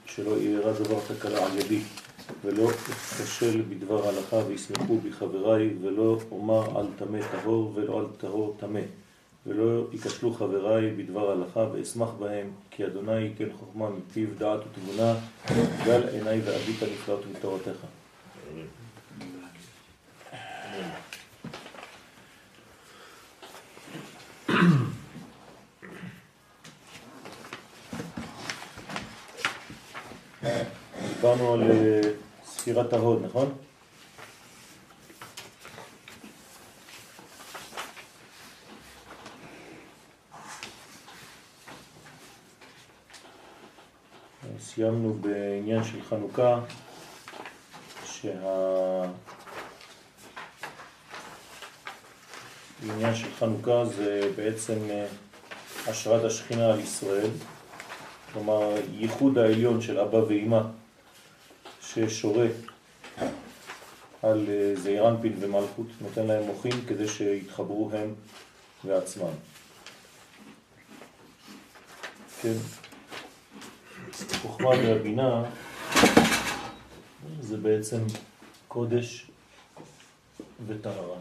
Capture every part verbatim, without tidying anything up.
שלא יראה דבר תקלה על ידי, ולא אתקשל בדבר הלכה ויסמכו בחבריי, ולא אומר על תמה טהור ולא על טהור תמה, ולא יקשלו חבריי בדבר הלכה ואשמח בהם, כי אדוני ייתן חוכמה מפיו דעת ותבונה, גל עיניי ואביט נפלאות מתורתך. דיברנו על ספירת ההוד, נכון? סיימנו בעניין של חנוכה, שהעניין של חנוכה זה בעצם השראת השכינה על ישראל, כלומר ייחוד העליון של אבא ואמא ששורה על זעיר אנפין ומלכות, נותן להם מוחים כדי שיתחברו הם ועצמם. כן. חוכמה והבינה זה בעצם קודש וטהרה.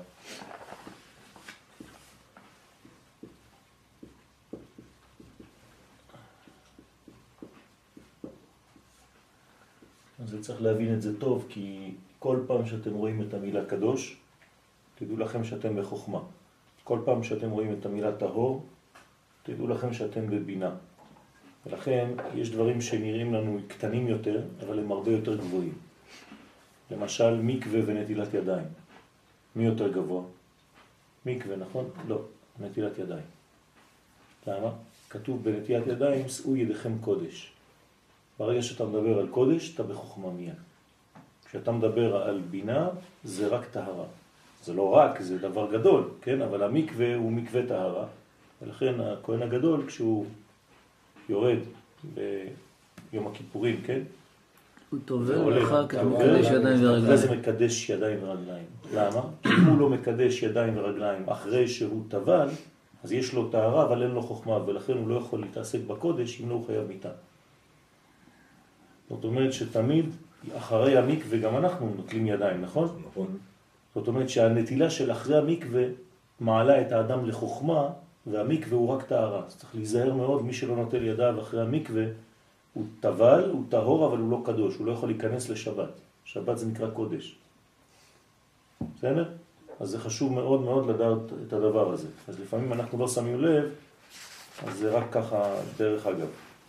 אז צריך להבין את זה טוב, כי כל פעם שאתם רואים את המילה קדוש, תדעו לכם שאתם בחוכמה. כל פעם שאתם רואים את המילה טהור, תדעו לכם שאתם בבינה. ולכן יש דברים שנראים לנו קטנים יותר, אבל הם הרבה יותר גבוהים. למשל, מקווה ונטילת ידיים. מי יותר גבוה? מקווה, נכון? לא, נטילת ידיים. למה? כתוב בנטילת ידיים, שאו ידיכם קודש. ברגע שאתה מדבר על קודש, אתה בחוכמה מיד. כשאתה מדבר על בינה, זה רק טהרה. זה לא רק, זה דבר גדול, כן? אבל המקווה הוא מקווה טהרה. ולכן הכהן הגדול, כשהוא יורד ביום הכיפורים, כן? הוא טובל ואחר כך מקדש ידיים ורגליים. אחרי זה מקדש ידיים ורגליים. למה? כי אם הוא לא מקדש ידיים ורגליים אחרי שהוא טבל, אז יש לו טהרה, אבל אין לו חוכמה, ולכן הוא לא יכול להתעסק בקודש אם לא הוא חייב מיתה. זאת אומרת שתמיד אחרי המקווה גם אנחנו נוטלים ידיים, נכון? נכון. זאת אומרת שהנטילה של אחרי המקווה מעלה את האדם לחוכמה, והמקווה הוא רק טהרה. אז צריך להיזהר מאוד, מי שלא נוטל ידיו אחרי המקווה, הוא טבל, הוא טהור, אבל הוא לא קדוש, הוא לא יכול להיכנס לשבת. שבת זה נקרא קודש. בסדר? אז זה חשוב מאוד מאוד לדעת את הדבר הזה. אז לפעמים אנחנו לא שמים לב, אז זה רק ככה דרך אגב.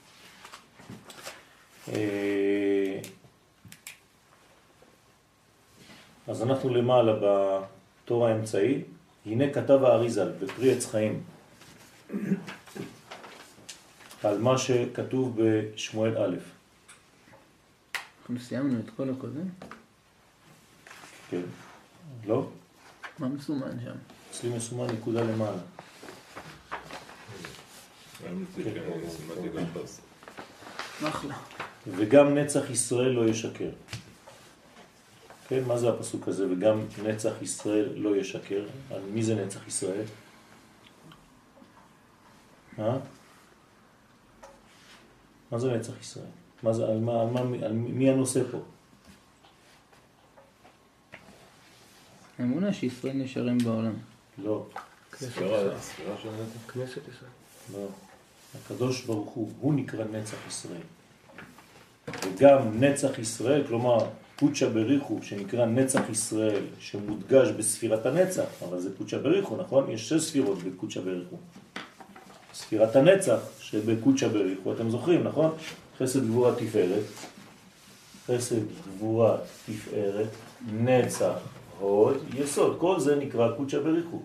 אז אנחנו למעלה בתור האמצעי, הנה כתב האריזל בפרי עץ חיים על מה שכתוב בשמואל א'. אנחנו סיימנו את כל הקודם? כן. לא? מה מסומן שם? אצלי מסומן נקודה למעלה. אחלה. וגם נצח ישראל לא ישקר. כן, מה זה הפסוק הזה? וגם נצח ישראל לא ישקר. על מי זה נצח ישראל? אה? מה זה נצח ישראל? מה זה, על, מה, על, מה, על מי הנושא פה? האמונה שישראל נשארים בעולם. לא. ספירה של נצח כנסת ישראל. לא. הקדוש ברוך הוא, הוא נקרא נצח ישראל. וגם נצח ישראל, כלומר קודשא בריחו, שנקרא נצח ישראל, שמודגש בספירת הנצח, אבל זה קודשא בריחו, נכון? יש שש ספירות בקודשא בריחו. ספירת הנצח שבקודשא בריחו, אתם זוכרים, נכון? חסד גבורה תפארת, חסד גבורה תפארת, נצח, הוד, יסוד, כל זה נקרא קודשא בריחו.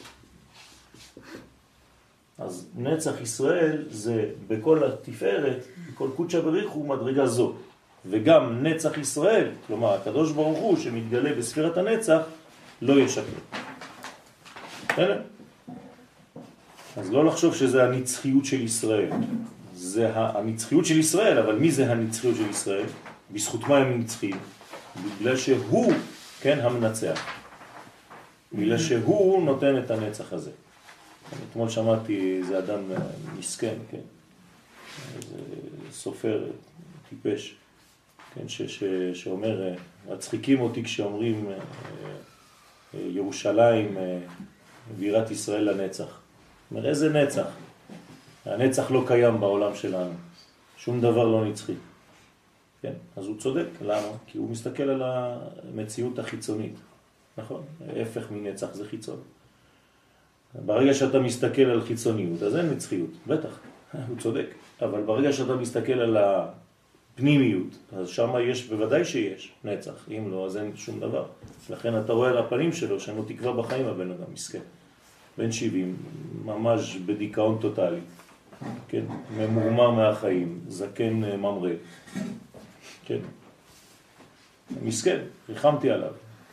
אז נצח ישראל זה בכל התפארת, בכל קודשא בריחו מדרגה זו. וגם נצח ישראל, כלומר הקדוש ברוך הוא שמתגלה בספירת הנצח, לא ישקר. בסדר? אז לא לחשוב שזה הנצחיות של ישראל. זה הנצחיות של ישראל, אבל מי זה הנצחיות של ישראל? בזכות מה הם נצחים? בגלל שהוא, כן, המנצח. בגלל שהוא נותן את הנצח הזה. אתמול שמעתי איזה אדם מסכן, כן? איזה סופר, טיפש, כן, ש, ש, שאומר, מצחיקים אותי כשאומרים ירושלים בירת ישראל לנצח. אומר, איזה נצח? הנצח לא קיים בעולם שלנו, שום דבר לא נצחי. כן, אז הוא צודק, למה? כי הוא מסתכל על המציאות החיצונית, נכון? ההפך מנצח זה חיצון. ברגע שאתה מסתכל על חיצוניות, אז אין נצחיות, בטח, הוא צודק. אבל ברגע שאתה מסתכל על הפנימיות, אז שם יש, בוודאי שיש נצח. אם לא, אז אין שום דבר. לכן אתה רואה על הפנים שלו, שאין לו תקווה בחיים, הבן אדם מסכן. בן שבעים, ממש בדיכאון טוטלי. כן, ממורמר מהחיים, זקן ממרא. כן, מסכן, ריחמתי עליו.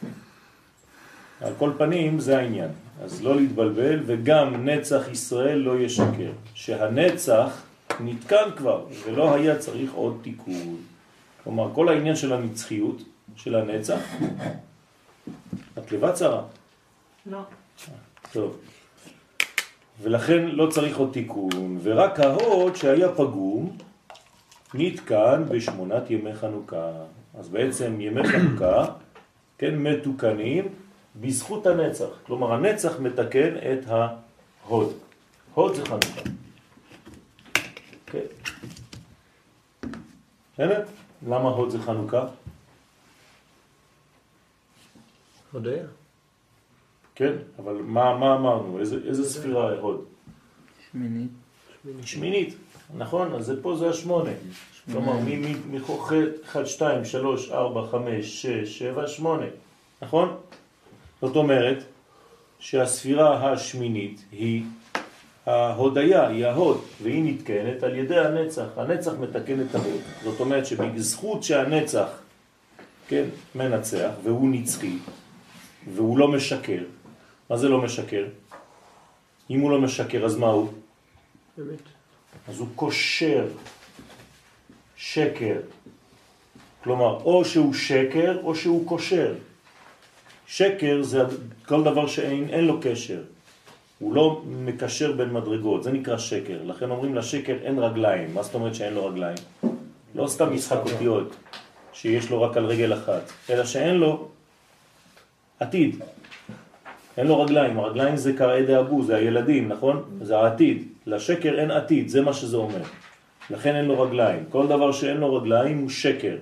על כל פנים זה העניין. אז לא להתבלבל, וגם נצח ישראל לא ישקר. שהנצח נתקן כבר, ולא היה צריך עוד תיקון. כלומר, כל העניין של הנצחיות, של הנצח, את לבד צרה? לא. טוב. ולכן לא צריך עוד תיקון, ורק ההוד שהיה פגום, נתקן בשמונת ימי חנוכה. אז בעצם ימי חנוכה, כן, מתוקנים, בזכות הנצח. כלומר, הנצח מתקן את ההוד. הוד זה חנוכה. כן. הנה, למה הוד זה חנוכה? הודיה. כן, אבל מה, מה אמרנו? איזה, איזה ספירה הוד? שמינית. שמינית, נכון? אז זה פה זה השמונה. כלומר, מחוכת אחת, שתיים, שלוש, ארבע, חמש, שש, שבע, שמונה. נכון? זאת אומרת שהספירה השמינית היא ההודיה, היא ההוד, והיא נתקנת על ידי הנצח. הנצח מתקן את ההוד. זאת אומרת שבזכות שהנצח, כן, מנצח, והוא נצחי, והוא לא משקר. מה זה לא משקר? אם הוא לא משקר, אז מה הוא? באמת. אז הוא קושר. שקר. כלומר, או שהוא שקר, או שהוא קושר. שקר זה כל דבר שאין אין לו קשר. הוא לא מקשר בין מדרגות, זה נקרא שקר. לכן אומרים לשקר אין רגליים. מה זאת אומרת שאין לו רגליים? לא סתם משחק אותיות, שיש לו רק על רגל אחת, אלא שאין לו עתיד. אין לו רגליים. הרגליים זה כעדי אבו, זה הילדים, נכון? זה העתיד. לשקר אין עתיד, זה מה שזה אומר. לכן אין לו רגליים. כל דבר שאין לו רגליים הוא שקר.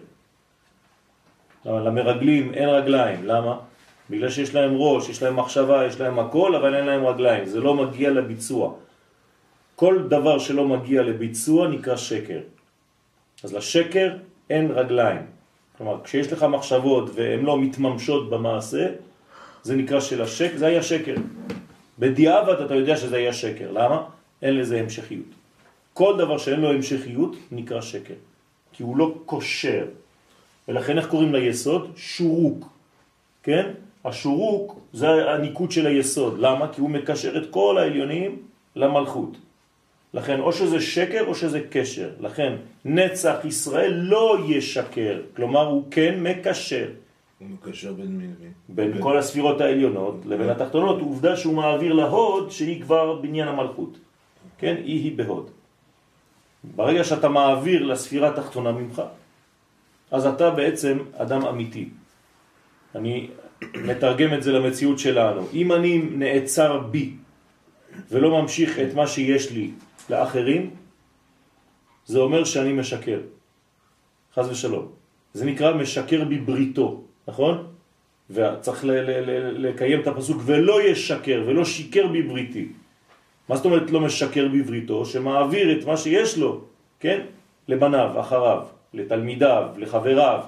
למרגלים אין רגליים. למה? בגלל שיש להם ראש, יש להם מחשבה, יש להם הכל, אבל אין להם רגליים. זה לא מגיע לביצוע. כל דבר שלא מגיע לביצוע נקרא שקר. אז לשקר אין רגליים. כלומר, כשיש לך מחשבות והן לא מתממשות במעשה, זה נקרא של השקר, זה היה שקר. בדיעבד אתה יודע שזה היה שקר. למה? אין לזה המשכיות. כל דבר שאין לו המשכיות נקרא שקר. כי הוא לא קושר. ולכן איך קוראים ליסוד? שורוק. כן? השורוק זה הניקוד של היסוד. למה? כי הוא מקשר את כל העליונים למלכות. לכן או שזה שקר או שזה קשר. לכן נצח ישראל לא ישקר. כלומר הוא כן מקשר. הוא מקשר בין מי? בין כל הספירות העליונות לבין התחתונות. עובדה שהוא מעביר להוד שהיא כבר בניין המלכות. כן? היא היא בהוד. ברגע שאתה מעביר לספירה התחתונה ממך, אז אתה בעצם אדם אמיתי. אני מתרגם את זה למציאות שלנו. אם אני נעצר בי ולא ממשיך את מה שיש לי לאחרים, זה אומר שאני משקר. חס ושלום. זה נקרא משקר בבריתו, נכון? וצריך ל- ל- ל- לקיים את הפסוק ולא ישקר ולא שיקר בבריתי. מה זאת אומרת לא משקר בבריתו? שמעביר את מה שיש לו, כן? לבניו, אחריו, לתלמידיו, לחבריו.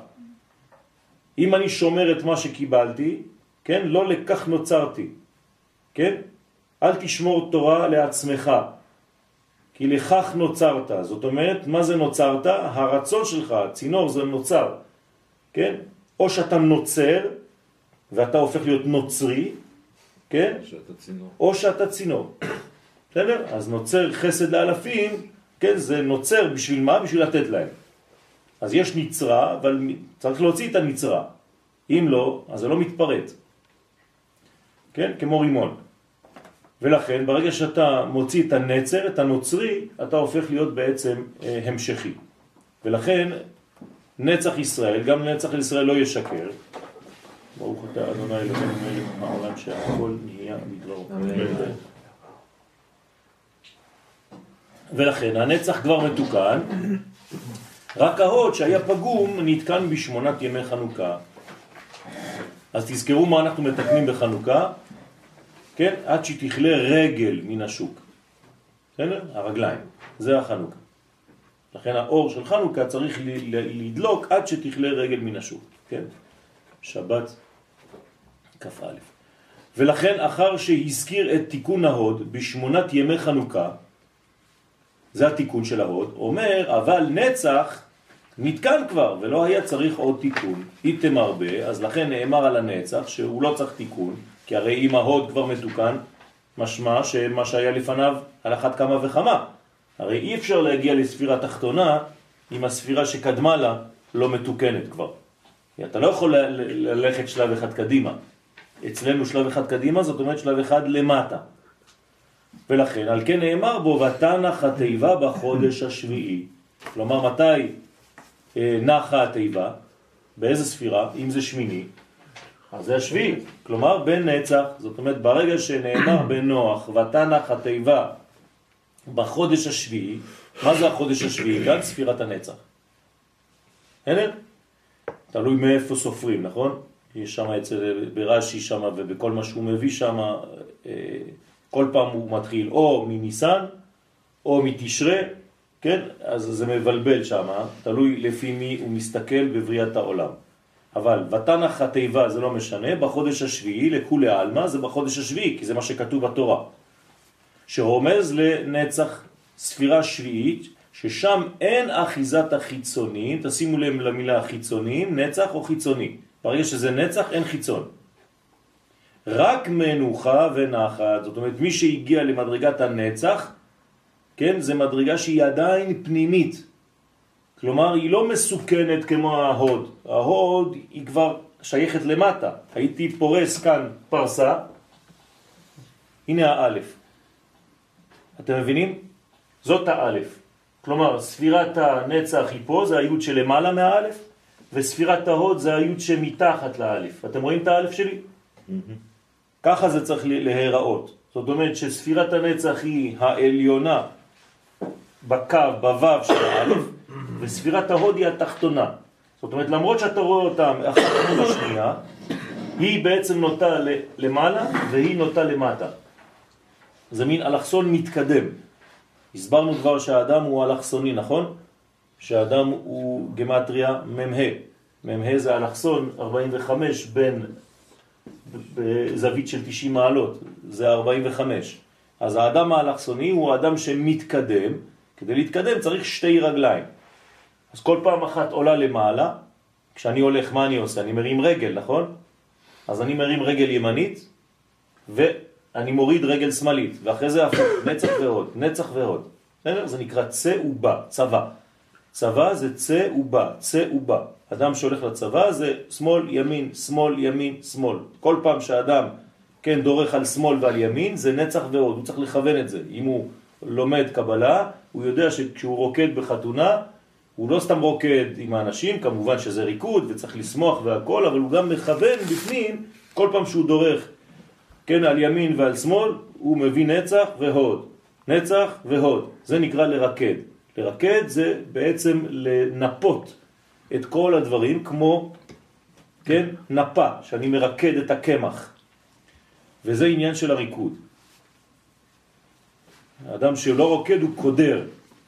אם אני שומר את מה שקיבלתי, כן? לא לכך נוצרתי, כן? אל תשמור תורה לעצמך, כי לכך נוצרת. זאת אומרת, מה זה נוצרת? הרצון שלך, צינור זה נוצר, כן? או שאתה נוצר, ואתה הופך להיות נוצרי, כן? שאתה צינור. או שאתה צינור. בסדר? אז נוצר חסד לאלפים, כן? זה נוצר בשביל מה? בשביל לתת להם. אז יש נצרה, אבל צריך להוציא את הנצרה. אם לא, אז זה לא מתפרט. כן? כמו רימון. ולכן, ברגע שאתה מוציא את הנצר, את הנוצרי, אתה הופך להיות בעצם אה, המשכי. ולכן, נצח ישראל, גם נצח ישראל לא ישקר. ברוך אתה אדוני אלוהינו מלך העולם שהכל נהיה בדברו. ולכן הנצח כבר מתוקן, רק ההוד שהיה פגום נתקן בשמונת ימי חנוכה. אז תזכרו מה אנחנו מתקנים בחנוכה, כן? עד שתכלה רגל מן השוק. בסדר? הרגליים, זה החנוכה. לכן האור של חנוכה צריך לדלוק עד שתכלה רגל מן השוק, כן? שבת כ"א. ולכן אחר שהזכיר את תיקון ההוד בשמונת ימי חנוכה, זה התיקון של ההוד, אומר אבל נצח נתקן כבר ולא היה צריך עוד תיקון. איתם הרבה, אז לכן נאמר על הנצח שהוא לא צריך תיקון, כי הרי אם ההוד כבר מתוקן, משמע שמה שהיה לפניו על אחת כמה וכמה. הרי אי אפשר להגיע לספירה תחתונה אם הספירה שקדמה לה לא מתוקנת כבר. אתה לא יכול ללכת שלב אחד קדימה. אצלנו שלב אחד קדימה, זאת אומרת שלב אחד למטה. ולכן, על כן נאמר בו, ותנח התיבה בחודש השביעי. כלומר, מתי אה, נחה התיבה? באיזה ספירה? אם זה שמיני, אז זה השביעי. כלומר, בין נצח, זאת אומרת, ברגע שנאמר בנוח, ותנח התיבה בחודש השביעי, מה זה החודש השביעי? גם ספירת הנצח. הנה? תלוי מאיפה סופרים, נכון? יש שם אצל ברש"י שם ובכל מה שהוא מביא שם, כל פעם הוא מתחיל או מניסן או מתשרה, כן? אז זה מבלבל שם, תלוי לפי מי הוא מסתכל בבריאת העולם. אבל ותנח התיבה זה לא משנה, בחודש השביעי לכולי עלמא זה בחודש השביעי, כי זה מה שכתוב בתורה. שרומז לנצח ספירה שביעית, ששם אין אחיזת החיצונים, תשימו לב למילה החיצונים, נצח או חיצוני. ברגע שזה נצח אין חיצון. רק מנוחה ונחת, זאת אומרת מי שהגיע למדרגת הנצח, כן, זה מדרגה שהיא עדיין פנימית. כלומר היא לא מסוכנת כמו ההוד. ההוד היא כבר שייכת למטה. הייתי פורס כאן פרסה, הנה האלף. אתם מבינים? זאת האלף. כלומר, ספירת הנצח היא פה, זה היוד שלמעלה מהאלף, וספירת ההוד זה היוד שמתחת לאלף. אתם רואים את האלף שלי? Mm-hmm. ככה זה צריך להיראות. זאת אומרת שספירת הנצח היא העליונה בקו, בוו של האלף, וספירת ההוד היא התחתונה. זאת אומרת, למרות שאתה רואה אותם אחת מול השנייה, היא בעצם נוטה למעלה והיא נוטה למטה. זה מין אלכסון מתקדם. הסברנו כבר שהאדם הוא אלכסוני, נכון? שהאדם הוא גמטריה ממה. ממה זה אלכסון ארבעים וחמש בין בזווית של תשעים מעלות. זה ארבעים וחמש. אז האדם האלכסוני הוא האדם שמתקדם. כדי להתקדם צריך שתי רגליים. אז כל פעם אחת עולה למעלה. כשאני הולך, מה אני עושה? אני מרים רגל, נכון? אז אני מרים רגל ימנית ו... אני מוריד רגל שמאלית, ואחרי זה הפוך, נצח ועוד, נצח ועוד. זה נקרא צא ובא, צבא. צבא זה צא ובא, צא ובא. אדם שהולך לצבא זה שמאל, ימין, שמאל, ימין, שמאל. כל פעם שהאדם, כן, דורך על שמאל ועל ימין, זה נצח ועוד, הוא צריך לכוון את זה. אם הוא לומד קבלה, הוא יודע שכשהוא רוקד בחתונה, הוא לא סתם רוקד עם האנשים, כמובן שזה ריקוד וצריך לשמוח והכל, אבל הוא גם מכוון בפנים, כל פעם שהוא דורך, כן, על ימין ועל שמאל, הוא מביא נצח והוד. נצח והוד. זה נקרא לרקד. לרקד זה בעצם לנפות את כל הדברים, כמו, כן, נפה, שאני מרקד את הקמח. וזה עניין של הריקוד. האדם שלא רוקד הוא קודר.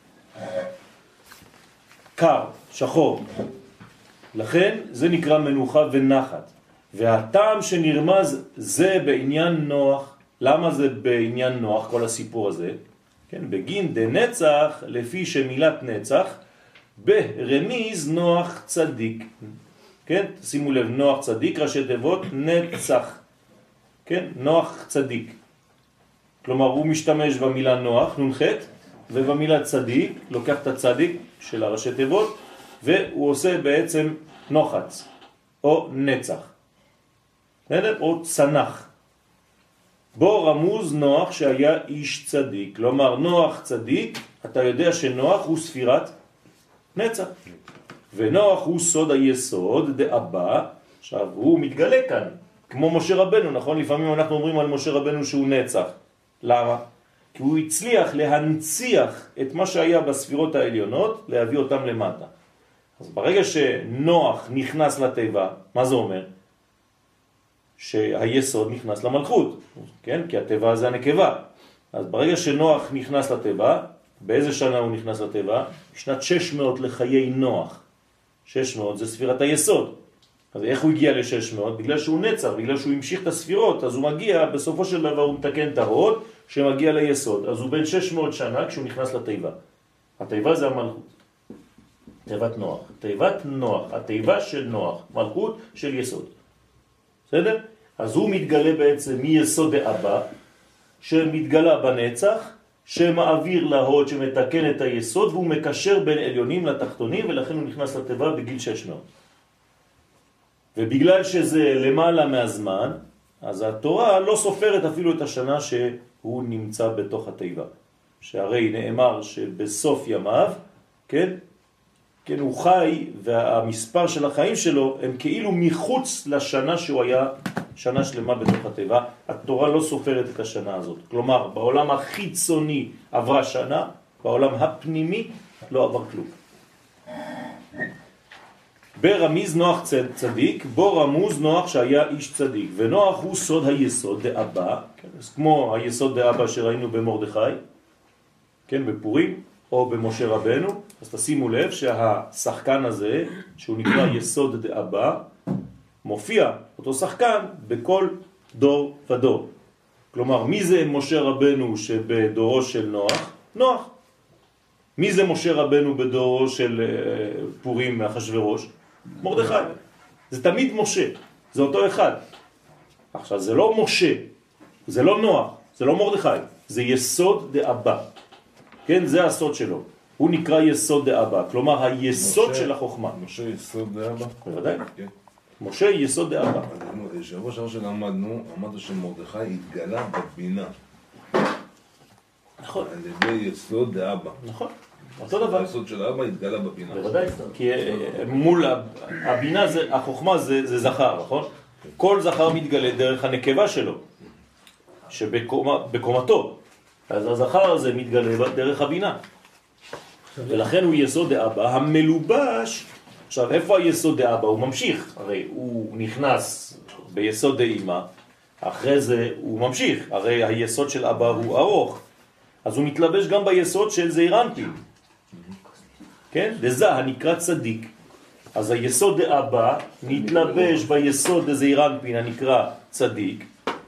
קר, שחור. לכן זה נקרא מנוחה ונחת. והטעם שנרמז זה בעניין נוח. למה זה בעניין נוח כל הסיפור הזה? כן, בגין דנצח, לפי שמילת נצח, ברמיז נוח צדיק. כן, שימו לב, נוח צדיק, ראשי תיבות, נצח. כן, נוח צדיק. כלומר, הוא משתמש במילה נוח, נונחת, ובמילה צדיק, לוקח את הצדיק של הראשי תיבות, והוא עושה בעצם נוחץ, או נצח. או צנח. בו רמוז נוח שהיה איש צדיק. כלומר, נוח צדיק, אתה יודע שנוח הוא ספירת נצח. ונוח הוא סוד היסוד דאבא, עכשיו הוא מתגלה כאן, כמו משה רבנו, נכון? לפעמים אנחנו אומרים על משה רבנו שהוא נצח. למה? כי הוא הצליח להנציח את מה שהיה בספירות העליונות, להביא אותם למטה. אז ברגע שנוח נכנס לטבע, מה זה אומר? שהיסוד נכנס למלכות, כן? כי הטבע זה הנקבה. אז ברגע שנוח נכנס לטבע, באיזה שנה הוא נכנס לטבע? בשנת שש מאות לחיי נוח. שש מאות זה ספירת היסוד. אז איך הוא הגיע ל-שש מאות? בגלל שהוא נצח, בגלל שהוא המשיך את הספירות, אז הוא מגיע, בסופו של דבר הוא מתקן את ההוד שמגיע ליסוד. אז הוא בין שש מאות שנה כשהוא נכנס לטבע. הטבע זה המלכות. תיבת נוח. תיבת נוח, התיבה של נוח, מלכות של יסוד. בסדר? אז הוא מתגלה בעצם מיסוד דאבא, שמתגלה בנצח, שמעביר להוד שמתקן את היסוד, והוא מקשר בין עליונים לתחתונים, ולכן הוא נכנס לטבע בגיל שש מאות. ובגלל שזה למעלה מהזמן, אז התורה לא סופרת אפילו את השנה שהוא נמצא בתוך התיבה. שהרי נאמר שבסוף ימיו, כן? כן, הוא חי, והמספר של החיים שלו הם כאילו מחוץ לשנה שהוא היה שנה שלמה בתוך הטבע. התורה לא סופרת את השנה הזאת. כלומר, בעולם החיצוני עברה שנה, בעולם הפנימי לא עבר כלום. ברמיז נוח צדיק, בו רמוז נוח שהיה איש צדיק. ונוח הוא סוד היסוד דאבא, כן, כמו היסוד דאבא שראינו במרדכי, כן, בפורים, או במשה רבנו. אז תשימו לב שהשחקן הזה, שהוא נקרא יסוד דאבא, מופיע אותו שחקן בכל דור ודור. כלומר, מי זה משה רבנו שבדורו של נוח? נוח. מי זה משה רבנו בדורו של פורים מאחשוורוש? מרדכי. זה תמיד משה, זה אותו אחד. עכשיו, זה לא משה, זה לא נוח, זה לא מרדכי, זה יסוד דאבא. כן, זה הסוד שלו. הוא נקרא יסוד דאבא, כלומר היסוד משה, של החוכמה. משה יסוד דאבא? בוודאי. כן. משה יסוד דאבא. שבוע שעבר שלמדנו, אמרנו שמרדכי התגלה בבינה. נכון. על ידי יסוד דאבא. נכון. אותו דבר. היסוד של האבא התגלה בבינה. בוודאי. כי מול הבינה, זה, החוכמה זה, זה זכר, נכון? כל זכר מתגלה דרך הנקבה שלו, שבקומתו. אז הזכר הזה מתגלה דרך הבינה. ולכן הוא יסוד דאבא המלובש. עכשיו, איפה היסוד דאבא? הוא ממשיך. הרי הוא נכנס ביסוד דאמא, אחרי זה הוא ממשיך. הרי היסוד של אבא הוא ארוך. אז הוא מתלבש גם ביסוד של זעיר אנפין. כן? דזה הנקרא צדיק. אז היסוד דאבא נתלבש ביסוד דזעיר אנפין הנקרא צדיק,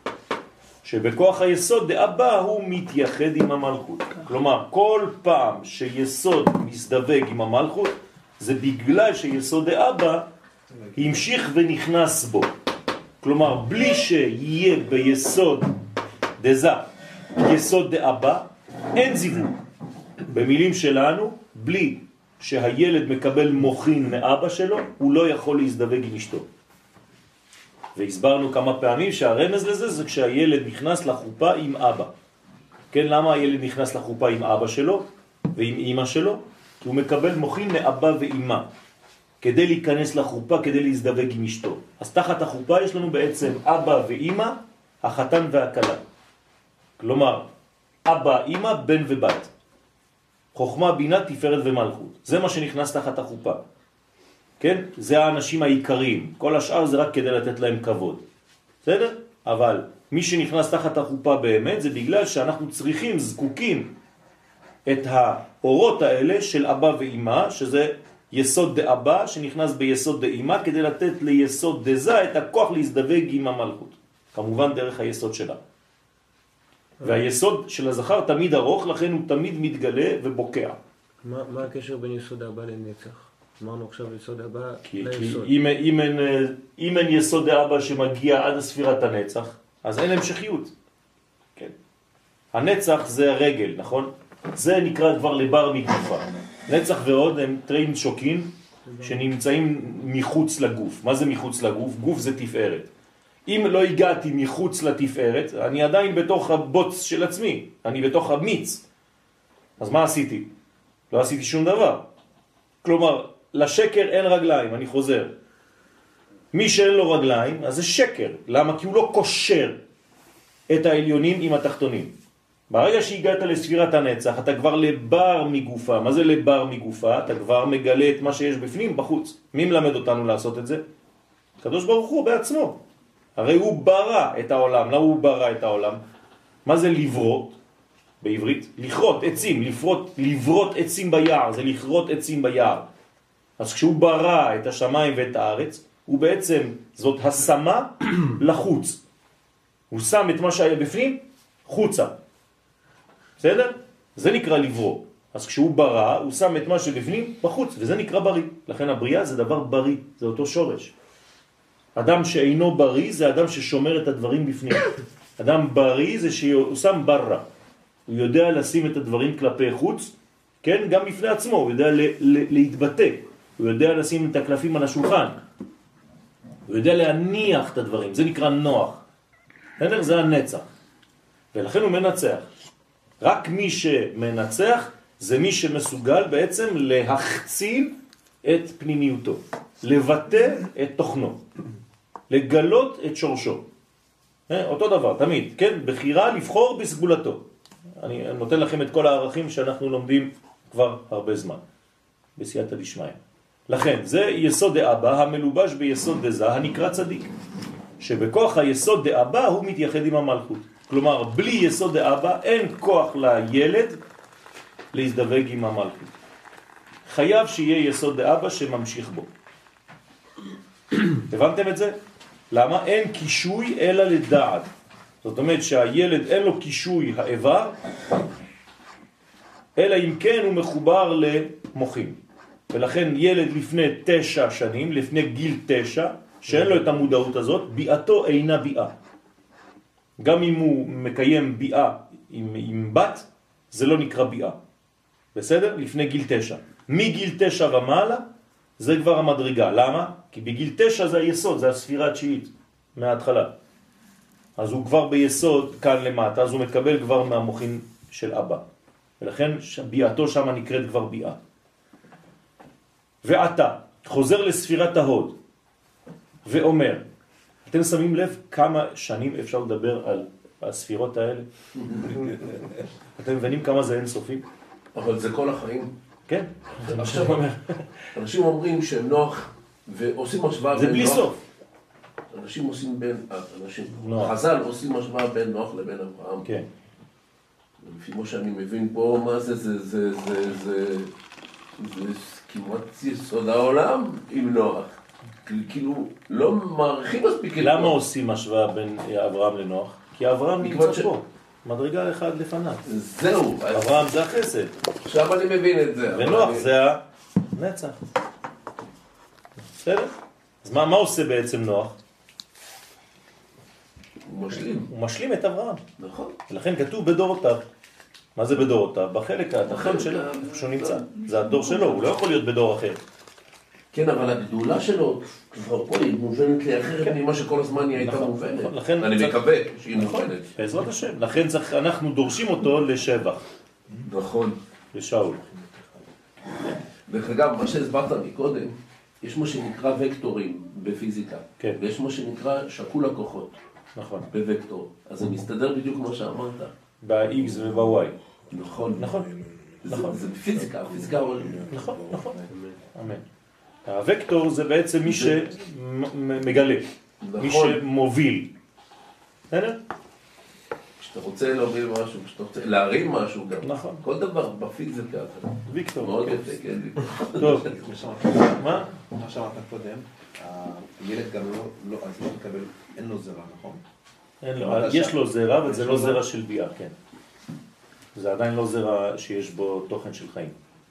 שבכוח היסוד דאבא הוא מתייחד עם המלכות. כלומר, כל פעם שיסוד מסדבק עם המלכות, זה בגלל שיסוד דאבא המשיך ונכנס בו. כלומר, בלי שיהיה ביסוד דזה יסוד דאבא, אין זיווג. במילים שלנו, בלי שהילד מקבל מוחין מאבא שלו, הוא לא יכול להזדווג עם אשתו. והסברנו כמה פעמים שהרמז לזה זה כשהילד נכנס לחופה עם אבא. כן, למה הילד נכנס לחופה עם אבא שלו ועם אמא שלו? כי הוא מקבל מוחין מאבא ואמא, כדי להיכנס לחופה, כדי להזדווג עם אשתו. אז תחת החופה יש לנו בעצם אבא ואמא, החתן והכלה. כלומר, אבא, אמא, בן ובת. חוכמה, בינה, תפארת ומלכות. זה מה שנכנס תחת החופה. כן? זה האנשים העיקריים. כל השאר זה רק כדי לתת להם כבוד. בסדר? אבל מי שנכנס תחת החופה באמת זה בגלל שאנחנו צריכים, זקוקים את האורות האלה של אבא ואמא, שזה יסוד דאבא שנכנס ביסוד דאמא, כדי לתת ליסוד דזה את הכוח להזדווג עם המלכות. כמובן דרך היסוד שלה. והיסוד של הזכר תמיד ארוך, לכן הוא תמיד מתגלה ובוקע. מה, מה הקשר בין יסוד אבא לנצח? אמרנו עכשיו יסוד אבא כי, ליסוד. כי אם, אם, אין, אם אין יסוד אבא שמגיע עד הספירת הנצח, אז אין המשכיות. כן. הנצח זה הרגל, נכון? זה נקרא כבר לבר מגופה. נצח ועוד הם טרין שוקין שנמצאים מחוץ לגוף. מה זה מחוץ לגוף? גוף זה תפארת. אם לא הגעתי מחוץ לתפארת, אני עדיין בתוך הבוץ של עצמי, אני בתוך המיץ. אז מה עשיתי? לא עשיתי שום דבר. כלומר, לשקר אין רגליים, אני חוזר. מי שאין לו רגליים, אז זה שקר. למה? כי הוא לא קושר את העליונים עם התחתונים. ברגע שהגעת לספירת הנצח, אתה כבר לבר מגופה. מה זה לבר מגופה? אתה כבר מגלה את מה שיש בפנים, בחוץ. מי מלמד אותנו לעשות את זה? הקדוש ברוך הוא בעצמו. הרי הוא ברא את העולם. למה הוא ברא את העולם? מה זה לברות? בעברית? לכרות עצים, לפרות, לברות עצים ביער, זה לכרות עצים ביער. אז כשהוא ברא את השמיים ואת הארץ, הוא בעצם, זאת השמה לחוץ. הוא שם את מה שהיה בפנים, חוצה. בסדר? זה נקרא לברוא. אז כשהוא ברא, הוא שם את מה שבפנים בחוץ, וזה נקרא בריא. לכן הבריאה זה דבר בריא, זה אותו שורש. אדם שאינו בריא זה אדם ששומר את הדברים בפנים. אדם בריא זה שהוא שם ברא. הוא יודע לשים את הדברים כלפי חוץ, כן? גם בפני עצמו, הוא יודע להתבטא. הוא יודע לשים את הקלפים על השולחן. הוא יודע להניח את הדברים, זה נקרא נוח. זה הנצח. ולכן הוא מנצח. רק מי שמנצח זה מי שמסוגל בעצם להחציל את פנימיותו, לבטא את תוכנו, לגלות את שורשו. אותו דבר, תמיד, כן? בחירה לבחור בסגולתו. אני נותן לכם את כל הערכים שאנחנו לומדים כבר הרבה זמן, בסייעתא דשמיא. לכן, זה יסוד דאבא המלובש ביסוד דזה הנקרא צדיק. שבכוח היסוד דאבא הוא מתייחד עם המלכות. כלומר, בלי יסוד דאבא אין כוח לילד להזדווג עם המלכות. חייב שיהיה יסוד דאבא שממשיך בו. הבנתם את זה? למה? אין קישוי אלא לדעת. זאת אומרת שהילד אין לו קישוי האיבר, אלא אם כן הוא מחובר למוחים. ולכן ילד לפני תשע שנים, לפני גיל תשע, שאין לו את המודעות הזאת, ביאתו אינה ביאה. גם אם הוא מקיים ביאה עם, עם בת, זה לא נקרא ביאה. בסדר? לפני גיל תשע. מגיל תשע ומעלה, זה כבר המדרגה. למה? כי בגיל תשע זה היסוד, זה הספירה התשיעית, מההתחלה. אז הוא כבר ביסוד כאן למטה, אז הוא מקבל כבר מהמוחין של אבא. ולכן ביאתו שם נקראת כבר ביאה. ועתה, חוזר לספירת ההוד, ואומר, אתם שמים לב כמה שנים אפשר לדבר על הספירות האלה? אתם מבינים כמה זה אינסופי? אבל זה כל החיים. כן. עכשיו, אנשים אומרים שהם נוח, ועושים השוואה זה בלי סוף. אנשים עושים בין, אנשים, חז"ל עושים השוואה בין נוח לבין אברהם. כן. לפי מה שאני מבין פה, מה זה, זה, זה, זה, זה, זה כמעט יסוד העולם עם נוח. כאילו, לא מעריכים מספיק. למה עושים השוואה בין אברהם לנוח? כי אברהם נמצא פה. מדרגה אחד לפניו. זהו. אברהם זה החסד. עכשיו אני מבין את זה. ונוח זה הנצח. בסדר? אז מה, מה עושה בעצם נוח? הוא משלים. הוא משלים את אברהם. נכון. ולכן כתוב בדורותיו. מה זה בדורותיו? בחלק התחתון שלו, איפה שהוא נמצא. זה הדור שלו, הוא לא יכול להיות בדור אחר. כן, אבל הגדולה שלו, כבר פה היא מובנת לי אחרת ממה שכל הזמן היא הייתה מובנת. אני מקווה שהיא מובנת. בעזרת השם. לכן אנחנו דורשים אותו לשבח. נכון. לשאול. דרך אגב, מה שהסברת מקודם, יש מה שנקרא וקטורים בפיזיקה. כן. ויש מה שנקרא שקול הכוחות. נכון. בוקטור. אז זה מסתדר בדיוק כמו שאמרת. ב-X וב-Y. נכון. נכון. נכון. זה פיזיקה, פיזיקה עולמית. נכון, נכון. אמן. הוקטור זה בעצם מי שמגלה, מי שמוביל. בסדר? כשאתה רוצה להוביל משהו, כשאתה רוצה להרים משהו גם. נכון. כל דבר בפיזיקה. ויקטור. מאוד יפה, כן. טוב. מה? מה שאמרת קודם, הילד גם לא, אז לא מקבל, אין לו זרע, נכון? אין לו, יש לו זרע, אבל זה לא זרע של ביאה, כן. זה עדיין לא זרע שיש בו תוכן של חיים.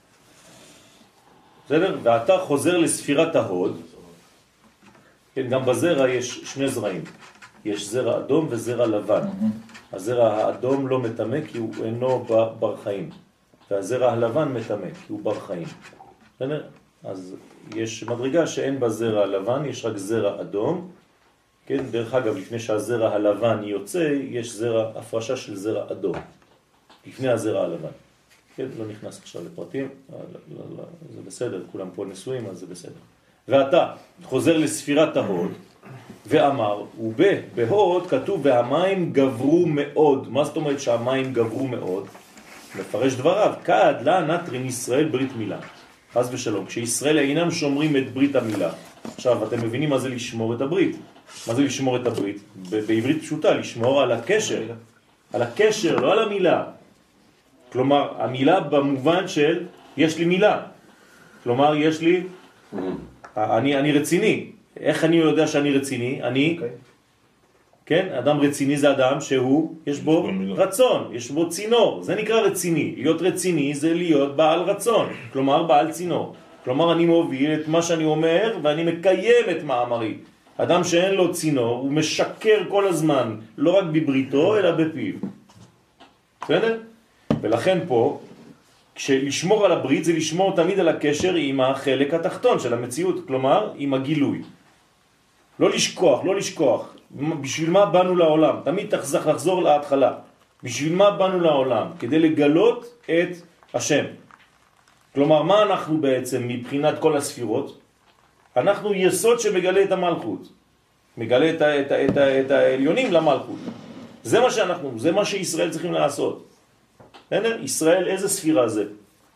בסדר? ואתה חוזר לספירת ההוד, כן, גם בזרע יש שני זרעים. יש זרע אדום וזרע לבן. הזרע האדום לא מטמא כי הוא אינו בר חיים. והזרע הלבן מטמא כי הוא בר חיים. בסדר? אז יש מדרגה שאין בזרע הלבן, יש רק זרע אדום. כן, דרך אגב, לפני שהזרע הלבן יוצא, יש זרע, הפרשה של זרע אדום. לפני הזרע הלבן. כן, לא נכנס עכשיו לפרטים, זה בסדר, כולם פה נשואים, אז זה בסדר. ואתה חוזר לספירת ההוד, ואמר, ובהוד כתוב, והמים גברו מאוד. מה זאת אומרת שהמים גברו מאוד? מפרש דבריו, כעד לה נטרין ישראל ברית מילה. חס ושלום, כשישראל אינם שומרים את ברית המילה. עכשיו, אתם מבינים מה זה לשמור את הברית? מה זה לשמור את הברית? בעברית פשוטה, לשמור על הקשר. על הקשר, לא על המילה. כלומר, המילה במובן של יש לי מילה. כלומר, יש לי... אני, אני רציני. איך אני יודע שאני רציני? אני... Okay. כן? אדם רציני זה אדם שהוא, יש בו רצון, יש בו צינור. זה נקרא רציני. להיות רציני זה להיות בעל רצון. כלומר, בעל צינור. כלומר, אני מוביל את מה שאני אומר ואני מקיים את מאמרי. אדם שאין לו צינור, הוא משקר כל הזמן, לא רק בבריתו, אלא בפיו. בסדר? ולכן פה, כשלשמור על הברית זה לשמור תמיד על הקשר עם החלק התחתון של המציאות, כלומר, עם הגילוי. לא לשכוח, לא לשכוח. בשביל מה באנו לעולם? תמיד תחזח לחזור להתחלה. בשביל מה באנו לעולם? כדי לגלות את השם. כלומר, מה אנחנו בעצם מבחינת כל הספירות? אנחנו יסוד שמגלה את המלכות. מגלה את, ה, את, ה, את, ה, את העליונים למלכות. זה מה שאנחנו, זה מה שישראל צריכים לעשות. ישראל, איזה ספירה זה?